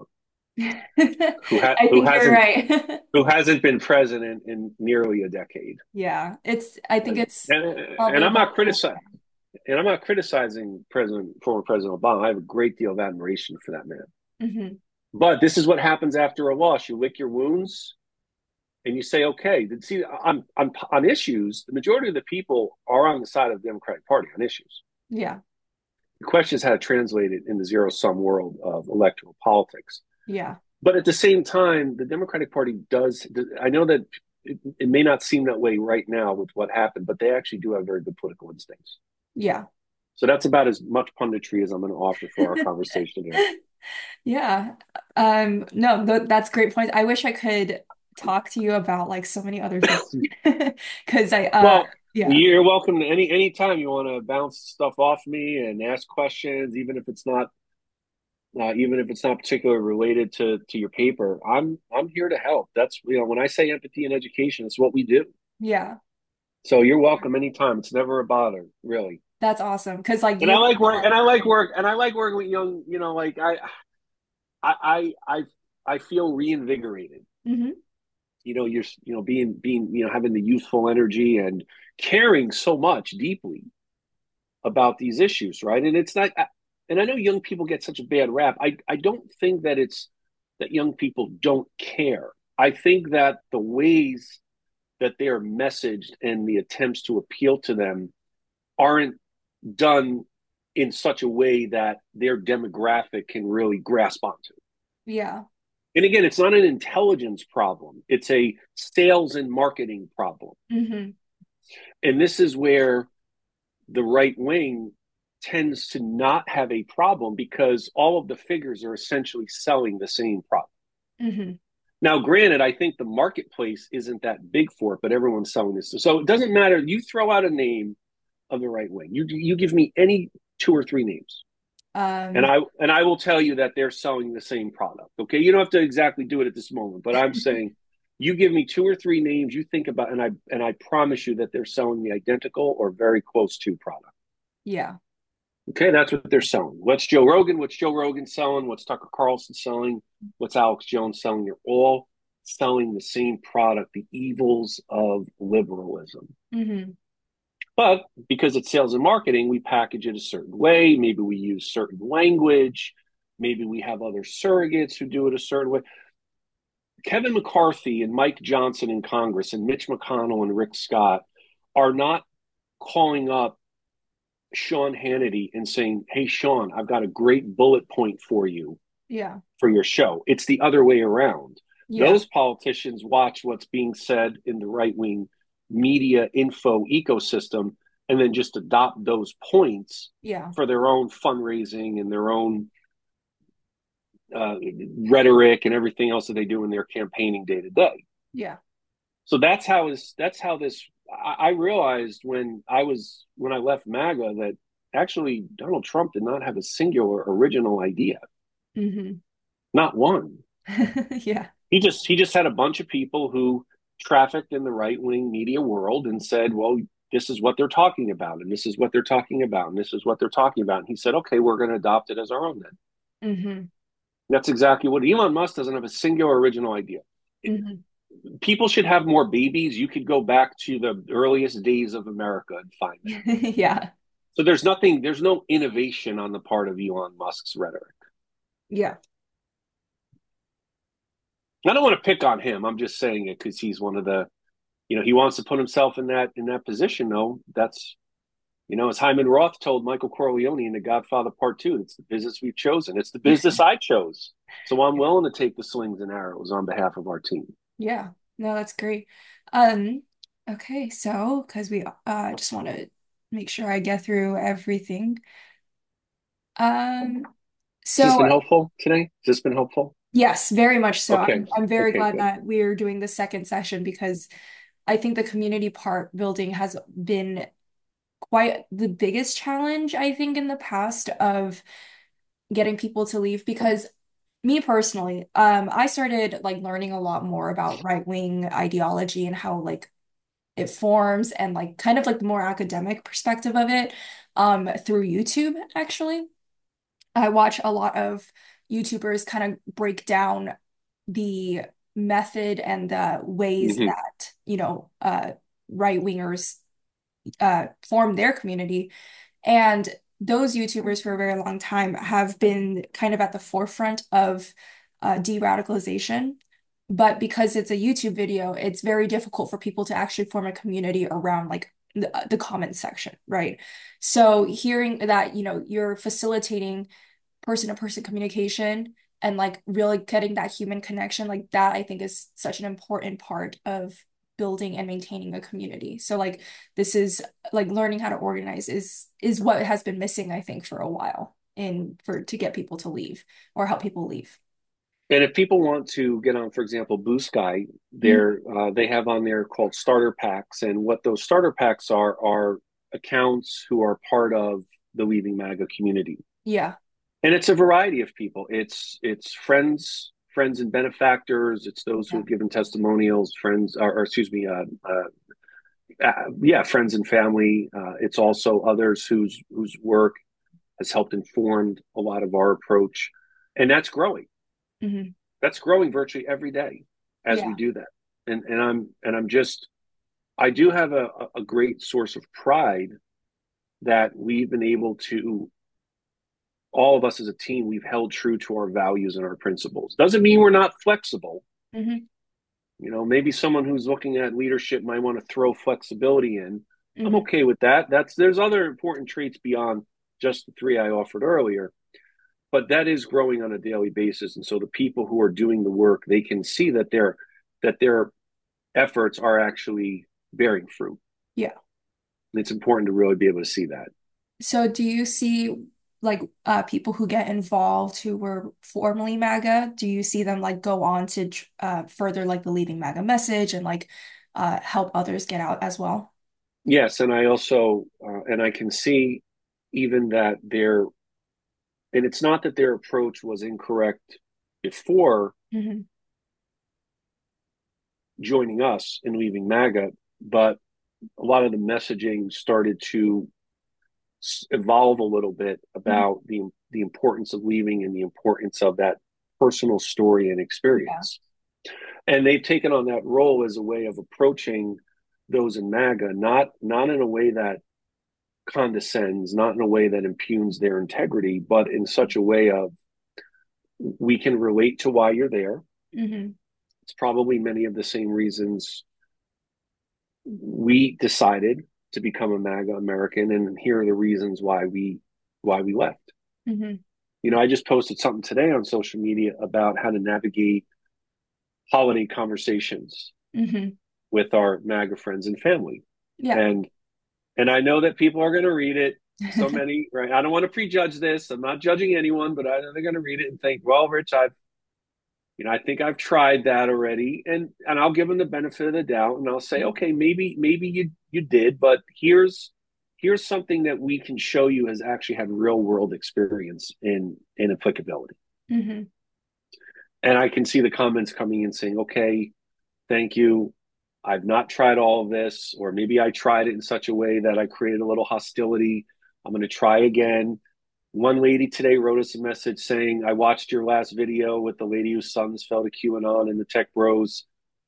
B: who ha-
A: I
B: who
A: think you're
B: hasn't
A: right.
B: who hasn't been president in nearly a decade.
A: Yeah. It's, I think
B: And
A: it's
B: and,
A: probably
B: and I'm
A: about
B: not criticizing and I'm not criticizing President former President Obama. I have a great deal of admiration for that man.
A: hmm
B: But this is what happens after a loss. You lick your wounds and you say, okay, see, on, on, on issues, the majority of the people are on the side of the Democratic Party on issues.
A: Yeah.
B: The question is how to translate it in the zero sum world of electoral politics.
A: Yeah.
B: But at the same time, the Democratic Party does, I know that it, it may not seem that way right now with what happened, but they actually do have very good political instincts.
A: Yeah.
B: So that's about as much punditry as I'm going to offer for our conversation here.
A: Yeah. Um, no, th that's great point. I wish I could talk to you about like so many other things. Because I uh
B: Well,
A: yeah.
B: you're welcome to any any time you want to bounce stuff off me and ask questions, even if it's not uh, even if it's not particularly related to to your paper. I'm I'm here to help. That's you know when I say empathy and education, it's what we do.
A: Yeah.
B: So you're welcome anytime. It's never a bother, really.
A: That's awesome. Because like
B: And
A: you
B: I like work,
A: are
B: and I like work, and I like working with young. You know, like I, I, I, I, I feel reinvigorated.
A: hmm
B: You know, you're, you know, being, being, you know, having the youthful energy and caring so much deeply about these issues, right? And it's not, and I know young people get such a bad rap. I, I don't think that it's that young people don't care. I think that the ways that they are messaged and the attempts to appeal to them aren't done in such a way that their demographic can really grasp onto.
A: Yeah.
B: And again, it's not an intelligence problem, it's a sales and marketing problem.
A: hmm
B: And this is where the right wing tends to not have a problem because all of the figures are essentially selling the same product.
A: hmm
B: Now, granted, I think the marketplace isn't that big for it, but everyone's selling this. So it doesn't matter. You throw out a name of the right wing. You you give me any two or three names, and
A: Um
B: I and I will tell you that they're selling the same product. Okay, you don't have to exactly do it at this moment, but I'm saying you give me two or three names you think about, and I and I promise you that they're selling the identical or very close to product.
A: yeah.
B: Okay, that's what they're selling. What's Joe Rogan? What's Joe Rogan selling? What's Tucker Carlson selling? What's Alex Jones selling? They're all selling the same product, the evils of liberalism.
A: hmm
B: But because it's sales and marketing, we package it a certain way. Maybe we use certain language. Maybe we have other surrogates who do it a certain way. Kevin McCarthy and Mike Johnson in Congress and Mitch McConnell and Rick Scott are not calling up Sean Hannity and saying, "Hey, Sean, I've got a great bullet point for you
A: Yeah.
B: for your show." It's the other way around.
A: Yeah.
B: Those politicians watch what's being said in the right wing media info ecosystem and then just adopt those points
A: Yeah.
B: for their own fundraising and their own uh, rhetoric and everything else that they do in their campaigning day to day.
A: Yeah.
B: So that's how this. That's how this. I, I realized when I was when I left MAGA that actually Donald Trump did not have a singular original idea,
A: hmm
B: not one.
A: Yeah.
B: He just he just had a bunch of people who trafficked in the right wing media world and said, "Well, this is what they're talking about, and this is what they're talking about, and this is what they're talking about." And he said, "Okay, we're going to adopt it as our own then."
A: hmm
B: That's exactly what Elon Musk doesn't have a singular original idea.
A: hmm
B: People should have more babies. You could go back to the earliest days of America and find that.
A: Yeah.
B: So there's nothing, there's no innovation on the part of Elon Musk's rhetoric.
A: Yeah.
B: I don't want to pick on him. I'm just saying it because he's one of the, you know, he wants to put himself in that in that position. No, that's, you know, as Hyman Roth told Michael Corleone in The Godfather Part Two, it's the business we've chosen. It's the business I chose. So I'm willing to take the slings and arrows on behalf of our team.
A: Yeah. No, that's great. Um, okay, so because we uh just want to make sure I get through everything. Um,
B: Has this
A: so
B: been helpful today? Has this been helpful?
A: yes, very much so.
B: Okay.
A: I'm I'm very
B: Okay,
A: glad
B: good.
A: that we're doing the second session because I think the community part building has been quite the biggest challenge, I think, in the past of getting people to leave because me personally, um, I started like learning a lot more about right-wing ideology and how like it forms and like kind of like the more academic perspective of it um through YouTube actually. I watch a lot of YouTubers kind of break down the method and the ways
B: Hmm.
A: that, you know, uh right-wingers uh form their community. And those YouTubers for a very long time have been kind of at the forefront of uh, de-radicalization. But because it's a YouTube video, it's very difficult for people to actually form a community around like the, the comment section, right? So hearing that, you know, you're facilitating person-to-person communication and like really getting that human connection, like that I think is such an important part of building and maintaining a community. So like this is like learning how to organize is is what has been missing, I think, for a while in for to get people to leave or help people leave.
B: And if people want to get on, for example, Blue Sky,
A: Mhm.
B: they're, uh, they have on there called starter packs. And what those starter packs are, are accounts who are part of the Leaving MAGA community.
A: Yeah.
B: And it's a variety of people. It's it's friends, friends and benefactors. It's those who
A: Yeah.
B: have given testimonials, friends, or, or excuse me, uh, uh, uh, yeah, friends and family. Uh, it's also others whose whose work has helped inform a lot of our approach, and that's growing.
A: Hmm.
B: That's growing virtually every day as we
A: Yeah.
B: do that. And and I'm and I'm just I do have a, a great source of pride that we've been able to, all of us as a team, we've held true to our values and our principles. Doesn't mean we're not flexible.
A: Hmm.
B: You know, maybe someone who's looking at leadership might want to throw flexibility in. I'm
A: Hmm.
B: okay with that. That's there's other important traits beyond just the three I offered earlier, but that is growing on a daily basis. And so the people who are doing the work, they can see that their that their efforts are actually bearing fruit.
A: Yeah.
B: And it's important to really be able to see that.
A: So do you see like uh people who get involved who were formerly MAGA, do you see them like go on to uh further like the Leaving MAGA message and like uh help others get out as well?
B: Yes, and I also uh, and I can see even that their, and it's not that their approach was incorrect before
A: Hmm.
B: joining us and leaving MAGA, but a lot of the messaging started to evolve a little bit
A: Hmm.
B: about the the importance of leaving and the importance of that personal story and
A: Yeah.
B: experience. And they've taken on that role as a way of approaching those in MAGA, not not in a way that condescends, not in a way that impugns their integrity, but in such a way of, we can relate to why you're there.
A: Hmm.
B: It's probably many of the same reasons we decided to become a MAGA American, and here are the reasons why we why we left.
A: Hmm.
B: You know, I just posted something today on social media about how to navigate holiday conversations
A: Hmm.
B: with our MAGA friends and family.
A: Yeah.
B: And and I know that people are going to read it. So many, right? I don't want to prejudge this. I'm not judging anyone, but I know they're going to read it and think, well, Rich, I've, you know, I think I've tried that already, and and I'll give them the benefit of the doubt, and I'll say, okay, maybe maybe you you did, but here's here's something that we can show you has actually had real world experience in in applicability.
A: Hmm.
B: And I can see the comments coming in saying, okay, thank you. I've not tried all of this, or maybe I tried it in such a way that I created a little hostility. I'm going to try again. One lady today wrote us a message saying, I watched your last video with the lady whose sons fell to QAnon and the tech bros.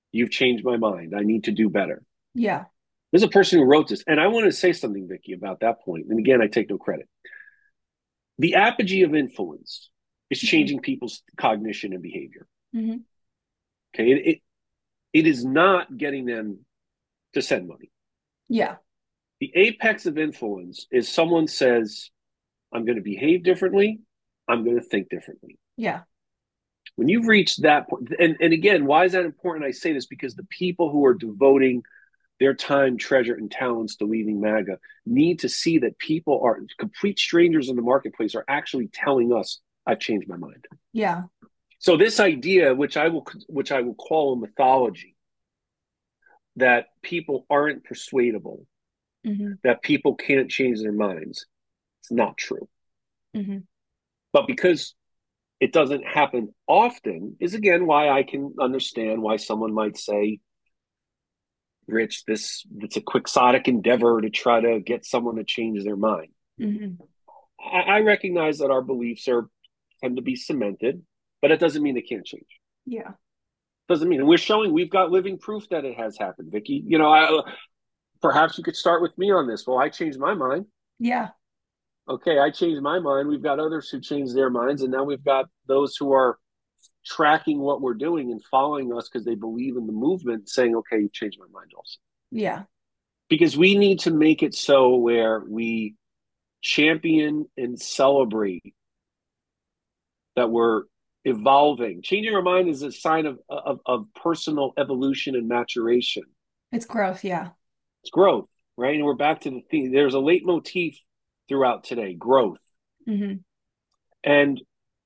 B: You've changed my mind. I need to do better.
A: Yeah.
B: There's a person who wrote this, and I want to say something, Vicky, about that point. And again, I take no credit. The apogee of influence is
A: Hmm.
B: changing people's cognition and behavior.
A: Hmm.
B: Okay, it, it it is not getting them to send money.
A: Yeah.
B: The apex of influence is someone says, I'm going to behave differently, I'm going to think differently.
A: Yeah.
B: When you've reached that point, and, and again, why is that important? I say this because the people who are devoting their time, treasure, and talents to leaving MAGA need to see that people are complete strangers in the marketplace are actually telling us, I've changed my mind.
A: Yeah.
B: So this idea, which I will which I will call a mythology, that people aren't persuadable,
A: Hmm.
B: that people can't change their minds, it's not true.
A: Hmm.
B: But because it doesn't happen often, is again why I can understand why someone might say, Rich, this it's a quixotic endeavor to try to get someone to change their mind.
A: Hmm.
B: I, I recognize that our beliefs are tend to be cemented, but it doesn't mean they can't change.
A: Yeah.
B: Doesn't mean, and we're showing we've got living proof that it has happened, Vicky. You know, I, perhaps you could start with me on this. Well, I changed my mind.
A: Yeah.
B: Okay, I changed my mind. We've got others who changed their minds, and now we've got those who are tracking what we're doing and following us because they believe in the movement, saying, "Okay, you changed my mind also."
A: Yeah.
B: Because we need to make it so where we champion and celebrate that we're evolving. Changing our mind is a sign of, of, of personal evolution and maturation.
A: It's growth. Yeah.
B: It's growth, right? And we're back to the theme. There's a leitmotif throughout today, growth.
A: Hmm.
B: And,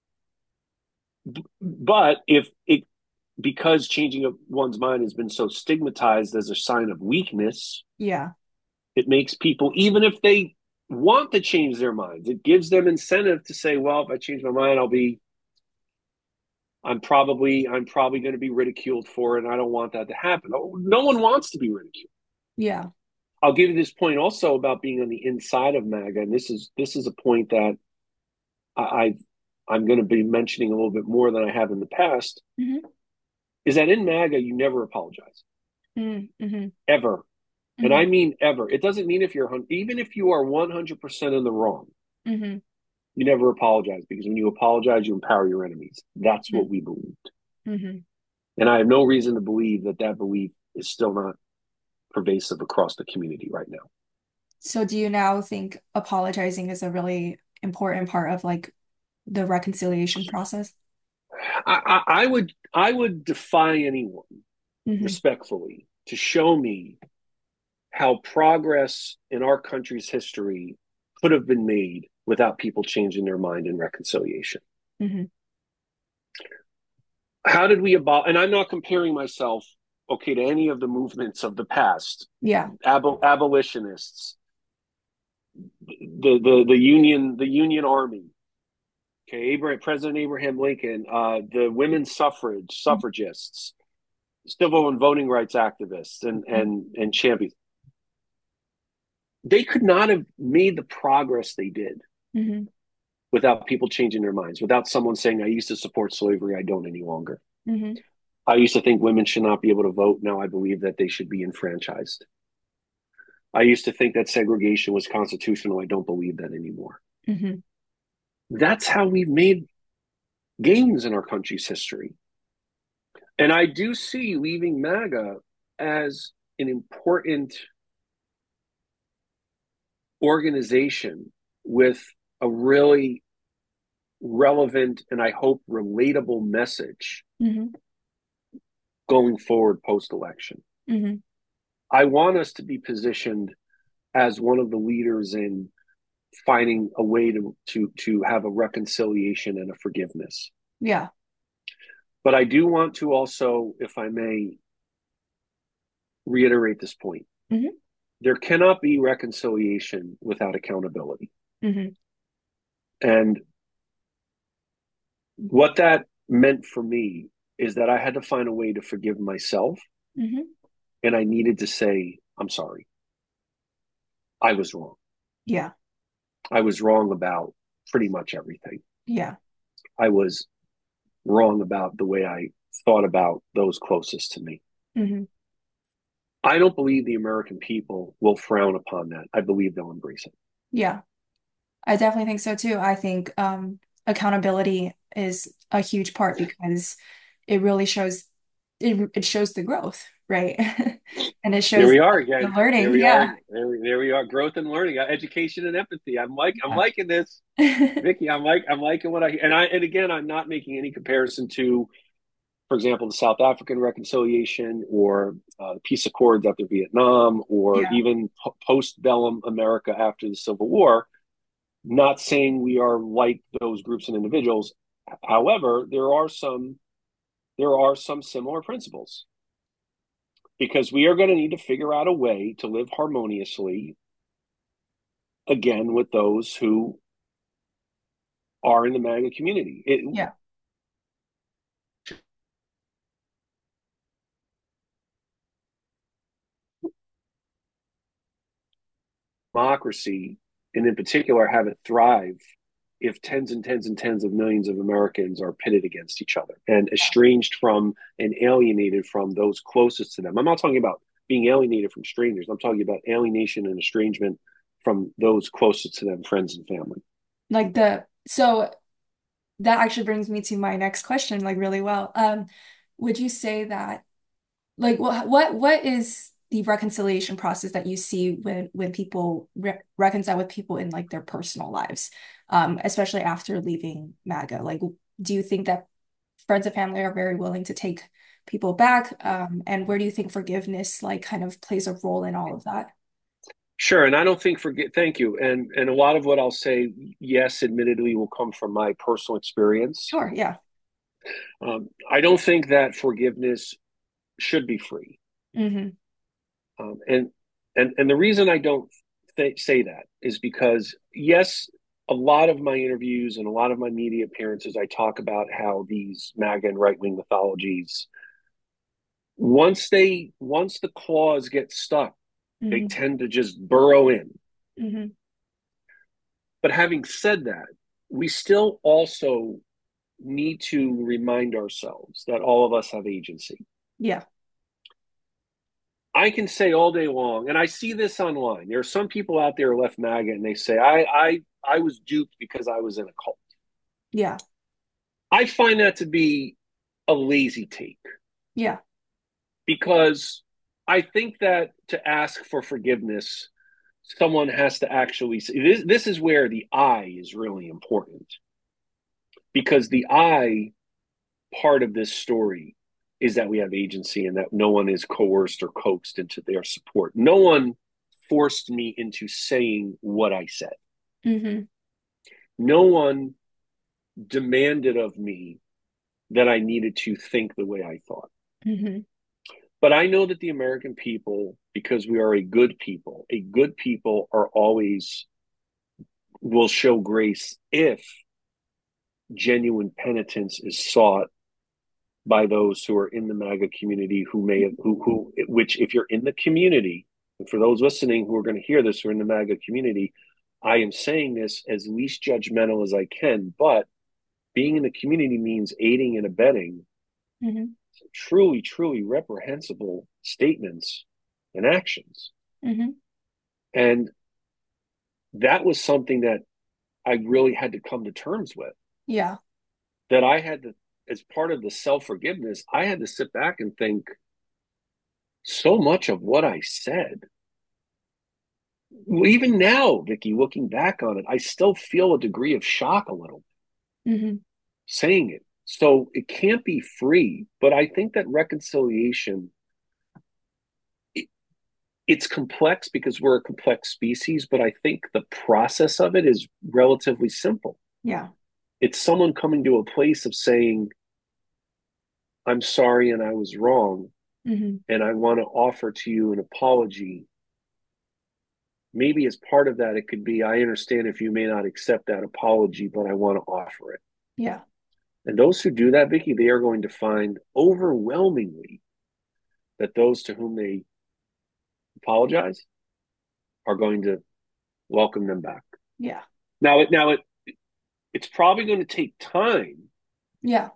B: but if it, because changing of one's mind has been so stigmatized as a sign of weakness,
A: Yeah.
B: it makes people, even if they want to change their minds, it gives them incentive to say, well, if I change my mind, I'll be I'm probably I'm probably going to be ridiculed for it, and I don't want that to happen. No one wants to be ridiculed.
A: Yeah.
B: I'll give you this point also about being on the inside of MAGA, and this is this is a point that I, I am going to be mentioning a little bit more than I have in the past.
A: Hmm.
B: Is that in MAGA you never apologize
A: Hmm.
B: ever, and I
A: Hmm.
B: mean ever. It doesn't mean if you're even if you are one hundred percent in the wrong,
A: Hmm.
B: you never apologize because when you apologize, you empower your enemies. That's
A: Hmm.
B: what we believed,
A: Hmm.
B: and I have no reason to believe that that belief is still not pervasive across the community right now.
A: So do you now think apologizing is a really important part of like the reconciliation process?
B: I, I, I would I would defy anyone
A: Hmm.
B: respectfully to show me how progress in our country's history could have been made without people changing their mind in reconciliation.
A: Hmm.
B: How did we abolish? And I'm not comparing myself, okay, to any of the movements of the past,
A: Yeah.
B: Ab- abolitionists, the the the Union the Union Army, okay, Abraham, President Abraham Lincoln, uh, the women's suffrage suffragists, civil and voting rights activists, and and and champions. They could not have made the progress they did
A: Hmm.
B: without people changing their minds, without someone saying, "I used to support slavery, I don't any longer.
A: Hmm.
B: I used to think women should not be able to vote. Now I believe that they should be enfranchised. I used to think that segregation was constitutional. I don't believe that anymore."
A: Hmm.
B: That's how we've made gains in our country's history. And I do see leaving MAGA as an important organization with a really relevant and I hope relatable message
A: Hmm.
B: going forward post election.
A: Hmm.
B: I want us to be positioned as one of the leaders in finding a way to to to have a reconciliation and a forgiveness.
A: Yeah.
B: But I do want to also, if I may, reiterate this point.
A: Hmm.
B: There cannot be reconciliation without accountability.
A: Hmm.
B: And what that meant for me is that I had to find a way to forgive myself
A: Hmm.
B: and I needed to say, I'm sorry. I was wrong.
A: Yeah.
B: I was wrong about pretty much everything.
A: Yeah.
B: I was wrong about the way I thought about those closest to me.
A: Hmm.
B: I don't believe the American people will frown upon that. I believe they'll embrace it.
A: Yeah, I definitely think so too. I think um, accountability is a huge part because it really shows it, it shows the growth, right? And it
B: There
A: shows
B: we are
A: the
B: again. There
A: learning.
B: we are.
A: Yeah.
B: There we, there we are. Growth and learning, uh, education and empathy. I'm like I'm liking this,
A: Yeah.
B: Vicky. I'm like I'm liking what I and I and again I'm not making any comparison to, for example, the South African reconciliation or uh, the peace accords after Vietnam or
A: Yeah.
B: even po- post-bellum America after the Civil War. Not saying we are like those groups and individuals. However, there are some there are some similar principles because we are going to need to figure out a way to live harmoniously again with those who are in the MAGA community. It,
A: Yeah.
B: democracy, and in particular, have it thrive if tens and tens and tens of millions of Americans are pitted against each other and estranged from and alienated from those closest to them. I'm not talking about being alienated from strangers. I'm talking about alienation and estrangement from those closest to them, friends and family.
A: Like the so that actually brings me to my next question, like really well. Um, would you say that like what what what is the reconciliation process that you see when when people re reconcile with people in like their personal lives, um, especially after leaving MAGA? Like, do you think that friends and family are very willing to take people back? Um, and where do you think forgiveness like kind of plays a role in all of that?
B: Sure, and I don't think forget. Thank you, and and a lot of what I'll say, yes, admittedly, will come from my personal experience.
A: Sure, yeah.
B: Um, I don't think that forgiveness should be free.
A: Hmm.
B: Um, and and and the reason I don't th- say that is because yes, a lot of my interviews and a lot of my media appearances, I talk about how these MAGA and right wing mythologies, once they once the claws get stuck, they
A: Hmm.
B: tend to just burrow in.
A: Hmm.
B: But having said that, we still also need to remind ourselves that all of us have agency.
A: Yeah.
B: I can say all day long, and I see this online. There are some people out there who left MAGA and they say, I, I, I was duped because I was in a cult.
A: Yeah.
B: I find that to be a lazy take
A: Yeah.
B: because I think that to ask for forgiveness, someone has to actually say this. This is where the I is really important because the I part of this story is that we have agency and that no one is coerced or coaxed into their support. No one forced me into saying what I said.
A: Hmm.
B: No one demanded of me that I needed to think the way I thought.
A: Hmm.
B: But I know that the American people, because we are a good people, a good people are always will show grace if genuine penitence is sought by those who are in the MAGA community who may have who who which if you're in the community, and for those listening who are going to hear this who are in the MAGA community, I am saying this as least judgmental as I can, but being in the community means aiding and abetting
A: Hmm.
B: truly, truly reprehensible statements and actions.
A: Hmm.
B: And that was something that I really had to come to terms with.
A: Yeah.
B: That I had to, as part of the self forgiveness, I had to sit back and think so much of what I said. Even now, Vicky, looking back on it, I still feel a degree of shock a little
A: Hmm.
B: saying it. So it can't be free, but I think that reconciliation it, it's complex because we're a complex species, but I think the process of it is relatively simple.
A: Yeah.
B: It's someone coming to a place of saying, I'm sorry and I was wrong,
A: Hmm.
B: and I want to offer to you an apology. Maybe as part of that, it could be, I understand if you may not accept that apology, but I want to offer it.
A: Yeah.
B: And those who do that, Vicky, they are going to find overwhelmingly that those to whom they apologize are going to welcome them back.
A: Yeah.
B: Now, it now it it's probably going to take time
A: Yeah.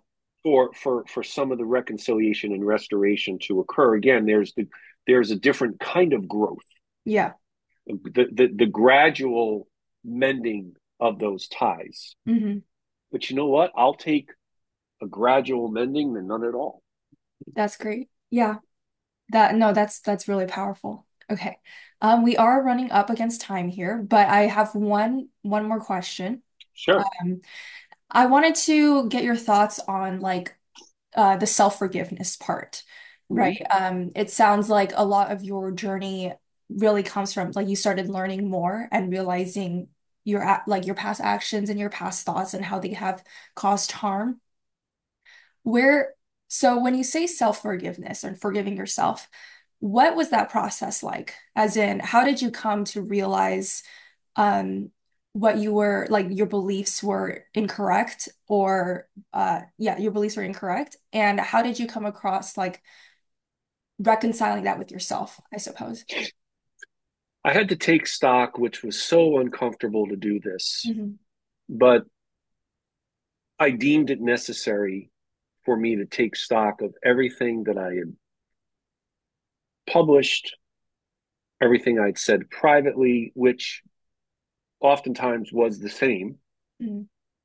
B: for for for some of the reconciliation and restoration to occur. Again, there's the there's a different kind of growth,
A: Yeah.
B: the the, the gradual mending of those ties.
A: Hmm.
B: But you know what? I'll take a gradual mending than none at all.
A: That's great. Yeah. That no, that's that's really powerful. Okay. Um, we are running up against time here, but I have one one more question.
B: Sure.
A: Um, I wanted to get your thoughts on like uh the self-forgiveness part,
B: Mm-hmm.
A: right? Um, it sounds like a lot of your journey really comes from like you started learning more and realizing your a- like your past actions and your past thoughts and how they have caused harm. Where, so when you say self-forgiveness and forgiving yourself, what was that process like? As in, how did you come to realize um what you were like your beliefs were incorrect or uh yeah, your beliefs were incorrect? And how did you come across like reconciling that with yourself, I suppose?
B: I had to take stock, which was so uncomfortable to do this,
A: Hmm.
B: but I deemed it necessary for me to take stock of everything that I had published, everything I'd said privately, which oftentimes was the same
A: Hmm.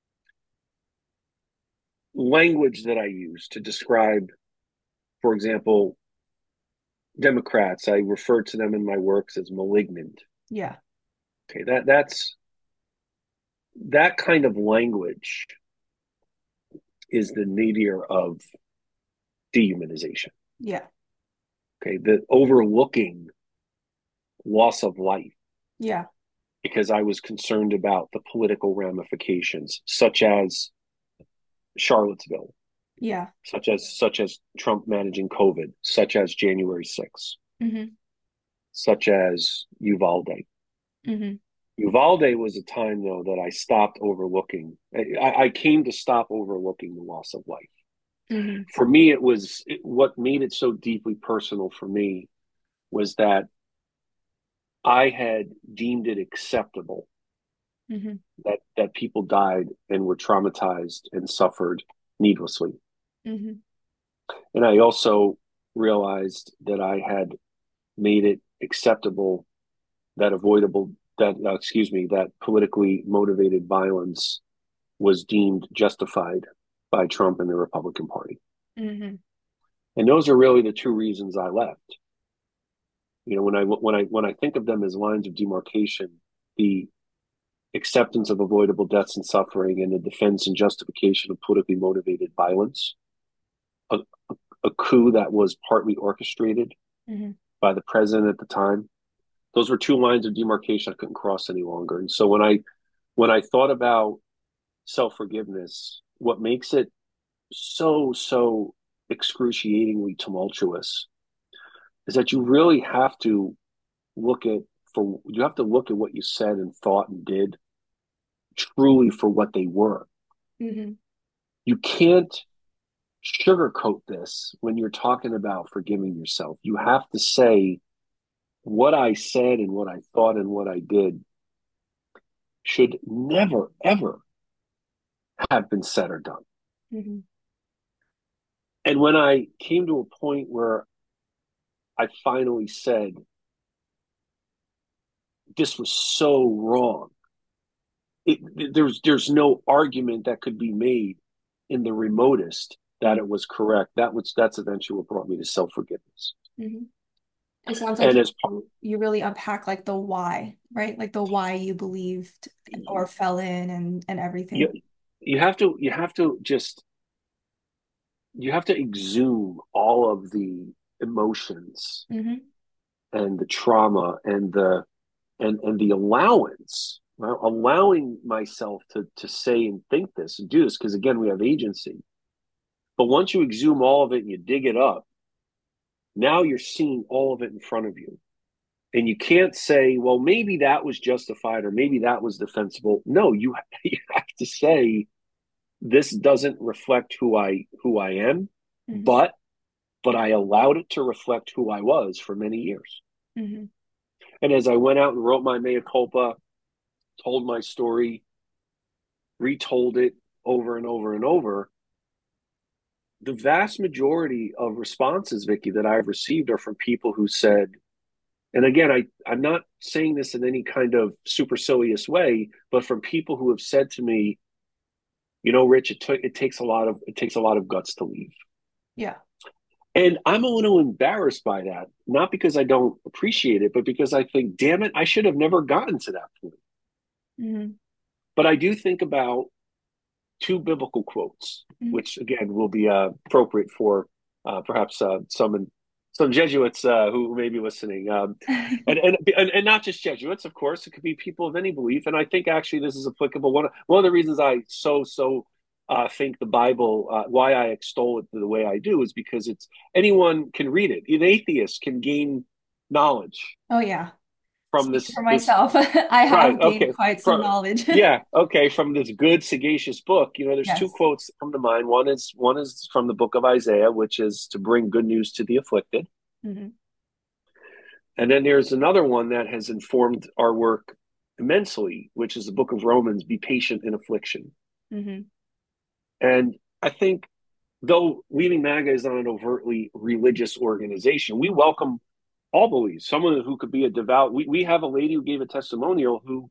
B: language that I used to describe, for example, Democrats. I refer to them in my works as malignant.
A: Yeah.
B: Okay, that that's that kind of language is the nadir of dehumanization.
A: Yeah.
B: Okay, the overlooking loss of life
A: Yeah.
B: because I was concerned about the political ramifications, such as Charlottesville,
A: Yeah.
B: such as such as Trump managing COVID, such as January sixth,
A: Hmm.
B: such as Uvalde.
A: Hmm.
B: Uvalde was a time though that I stopped overlooking. I, I came to stop overlooking the loss of life.
A: Hmm.
B: For me, it was it, what made it so deeply personal for me was that I had deemed it acceptable
A: Hmm.
B: that that people died and were traumatized and suffered needlessly.
A: Hmm.
B: And I also realized that I had made it acceptable that avoidable that uh, excuse me that politically motivated violence was deemed justified by Trump and the Republican Party.
A: Hmm.
B: And those are really the two reasons I left. You know, when I when I when I think of them as lines of demarcation, the acceptance of avoidable deaths and suffering and the defense and justification of politically motivated violence, a, a coup that was partly orchestrated
A: Hmm.
B: by the president at the time. Those were two lines of demarcation I couldn't cross any longer. And so when I when I thought about self-forgiveness, what makes it so, so excruciatingly tumultuous is that you really have to look at for you have to look at what you said and thought and did truly for what they were.
A: Hmm.
B: You can't sugarcoat this when you're talking about forgiving yourself. You have to say what I said and what I thought and what I did should never, ever have been said or done.
A: Hmm.
B: And when I came to a point where I finally said, this was so wrong, it, there's, there's no argument that could be made in the remotest that it was correct. That was, that's eventually what brought me to self forgiveness.
A: Hmm. It sounds like
B: And as
A: you, you really unpack like the why, right? Like the why you believed or fell in and and
B: you,
A: everything.
B: you have to, you have to just, you have to exhume all of the emotions
A: Hmm.
B: and the trauma and the and and the allowance, right? Allowing myself to to say and think this and do this because again we have agency. But once you exhume all of it and you dig it up, now you're seeing all of it in front of you, and you can't say, well, maybe that was justified or maybe that was defensible. No, you you have to say this doesn't reflect who I who I am,
A: Hmm.
B: but but I allowed it to reflect who I was for many years.
A: Hmm.
B: And as I went out and wrote my mea culpa, told my story, retold it over and over and over, the vast majority of responses, Vicky, that I've received are from people who said, and again, I, I'm not saying this in any kind of supercilious way, but from people who have said to me, you know, Rich, it, t- it takes a lot of it takes a lot of guts to leave.
A: Yeah.
B: And I'm a little embarrassed by that, not because I don't appreciate it, but because I think, damn it, I should have never gotten to that point.
A: Hmm.
B: But I do think about two biblical quotes,
A: Hmm.
B: which again will be uh, appropriate for uh, perhaps uh, some some Jesuits uh, who may be listening, um, and, and and not just Jesuits, of course. It could be people of any belief, and I think actually this is applicable. One one of the reasons I so so uh, think the Bible, uh, why I extol it the way I do, is because it's anyone can read it. An atheist can gain knowledge
A: Oh yeah.
B: from
A: Speak
B: this
A: for
B: this
A: myself. I
B: Right.
A: have gained
B: Okay.
A: quite some
B: From
A: knowledge.
B: yeah. Okay. From this good, sagacious book, you know, there's two
A: Yes.
B: quotes that come to mind. One is one is from the book of Isaiah, which is to bring good news to the afflicted,
A: Hmm.
B: and then there's another one that has informed our work immensely, which is the book of Romans: "Be patient in affliction."
A: Hmm.
B: And I think, though Leaving MAGA is not an overtly religious organization, we welcome all beliefs. Someone who could be a devout. We we have a lady who gave a testimonial who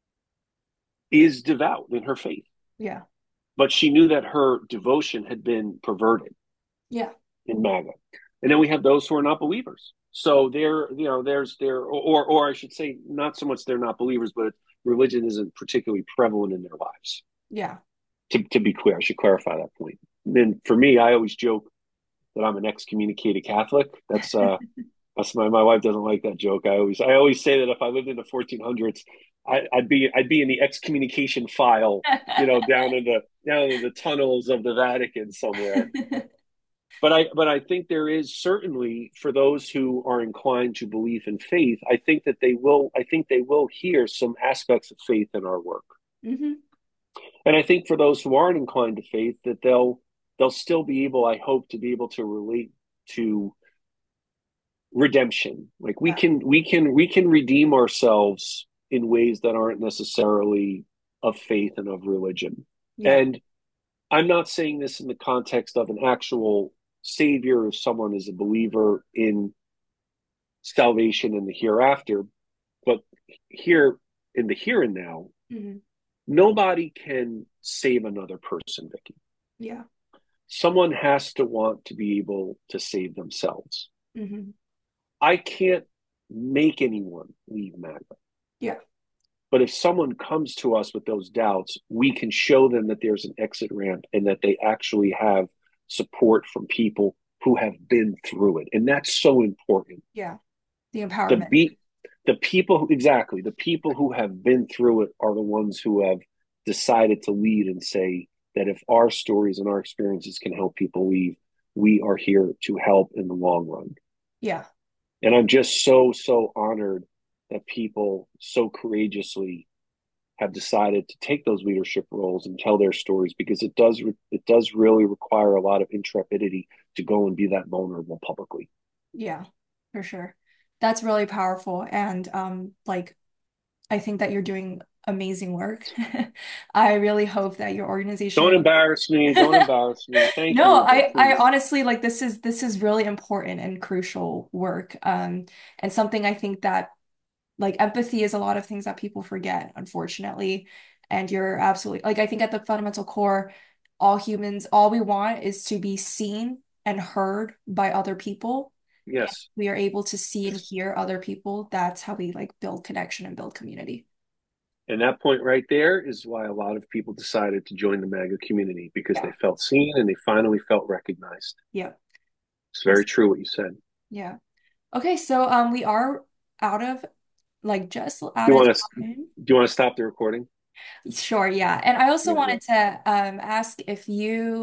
B: is devout in her faith,
A: Yeah.
B: but she knew that her devotion had been perverted
A: Yeah.
B: in MAGA. And then we have those who are not believers. So they're, you know, there's there, or or I should say, not so much they're not believers, but religion isn't particularly prevalent in their lives.
A: Yeah.
B: To to be clear, I should clarify that point. And then for me, I always joke that I'm an excommunicated Catholic. That's uh that's my my wife doesn't like that joke. I always I always say that if I lived in the fourteen hundreds, I, I'd be I'd be in the excommunication file, you know, down in the down in the tunnels of the Vatican somewhere. But I but I think there is certainly, for those who are inclined to believe in faith, I think that they will I think they will hear some aspects of faith in our work.
A: Hmm.
B: And I think for those who aren't inclined to faith, that they'll they'll still be able, I hope, to be able to relate to redemption. Like we
A: Yeah.
B: can we can we can redeem ourselves in ways that aren't necessarily of faith and of religion.
A: Yeah.
B: And I'm not saying this in the context of an actual savior, if someone is a believer in salvation in the hereafter, but here in the here and now,
A: Hmm.
B: nobody can save another person, Vicky.
A: Yeah.
B: Someone has to want to be able to save themselves.
A: Hmm.
B: I can't make anyone leave MAGA.
A: Yeah.
B: But if someone comes to us with those doubts, we can show them that there's an exit ramp and that they actually have support from people who have been through it. And that's so important.
A: Yeah. The
B: The
A: empowerment.
B: beat the people who, exactly, the people who have been through it are the ones who have decided to lead and say that if our stories and our experiences can help people leave, we are here to help in the long run.
A: Yeah.
B: And I'm just so, so honored that people so courageously have decided to take those leadership roles and tell their stories, because it does it does really require a lot of intrepidity to go and be that vulnerable publicly.
A: Yeah. For sure. That's really powerful. And um, like I think that you're doing amazing work. I really hope that your
B: Don't
A: organization
B: embarrass me. Don't embarrass me. Thank
A: No,
B: you, but
A: I I
B: please.
A: honestly like this is this is really important and crucial work. Um, and something I think that like empathy is a lot of things that people forget, unfortunately. And you're absolutely like I think at the fundamental core, all humans, all we want is to be seen and heard by other people. And
B: Yes.
A: we are able to see and hear other people. That's how we like build connection and build community.
B: And that point right there is why a lot of people decided to join the MAGA community, because they
A: Yeah.
B: felt seen and they finally felt recognized.
A: Yeah.
B: It's very
A: Yes.
B: true what you said.
A: Yeah. Okay, so um we are out of like just
B: Do
A: out
B: you
A: of
B: want to
A: time.
B: do you want to stop the recording?
A: Sure, yeah. And I also
B: Yeah, yeah.
A: wanted to um ask if you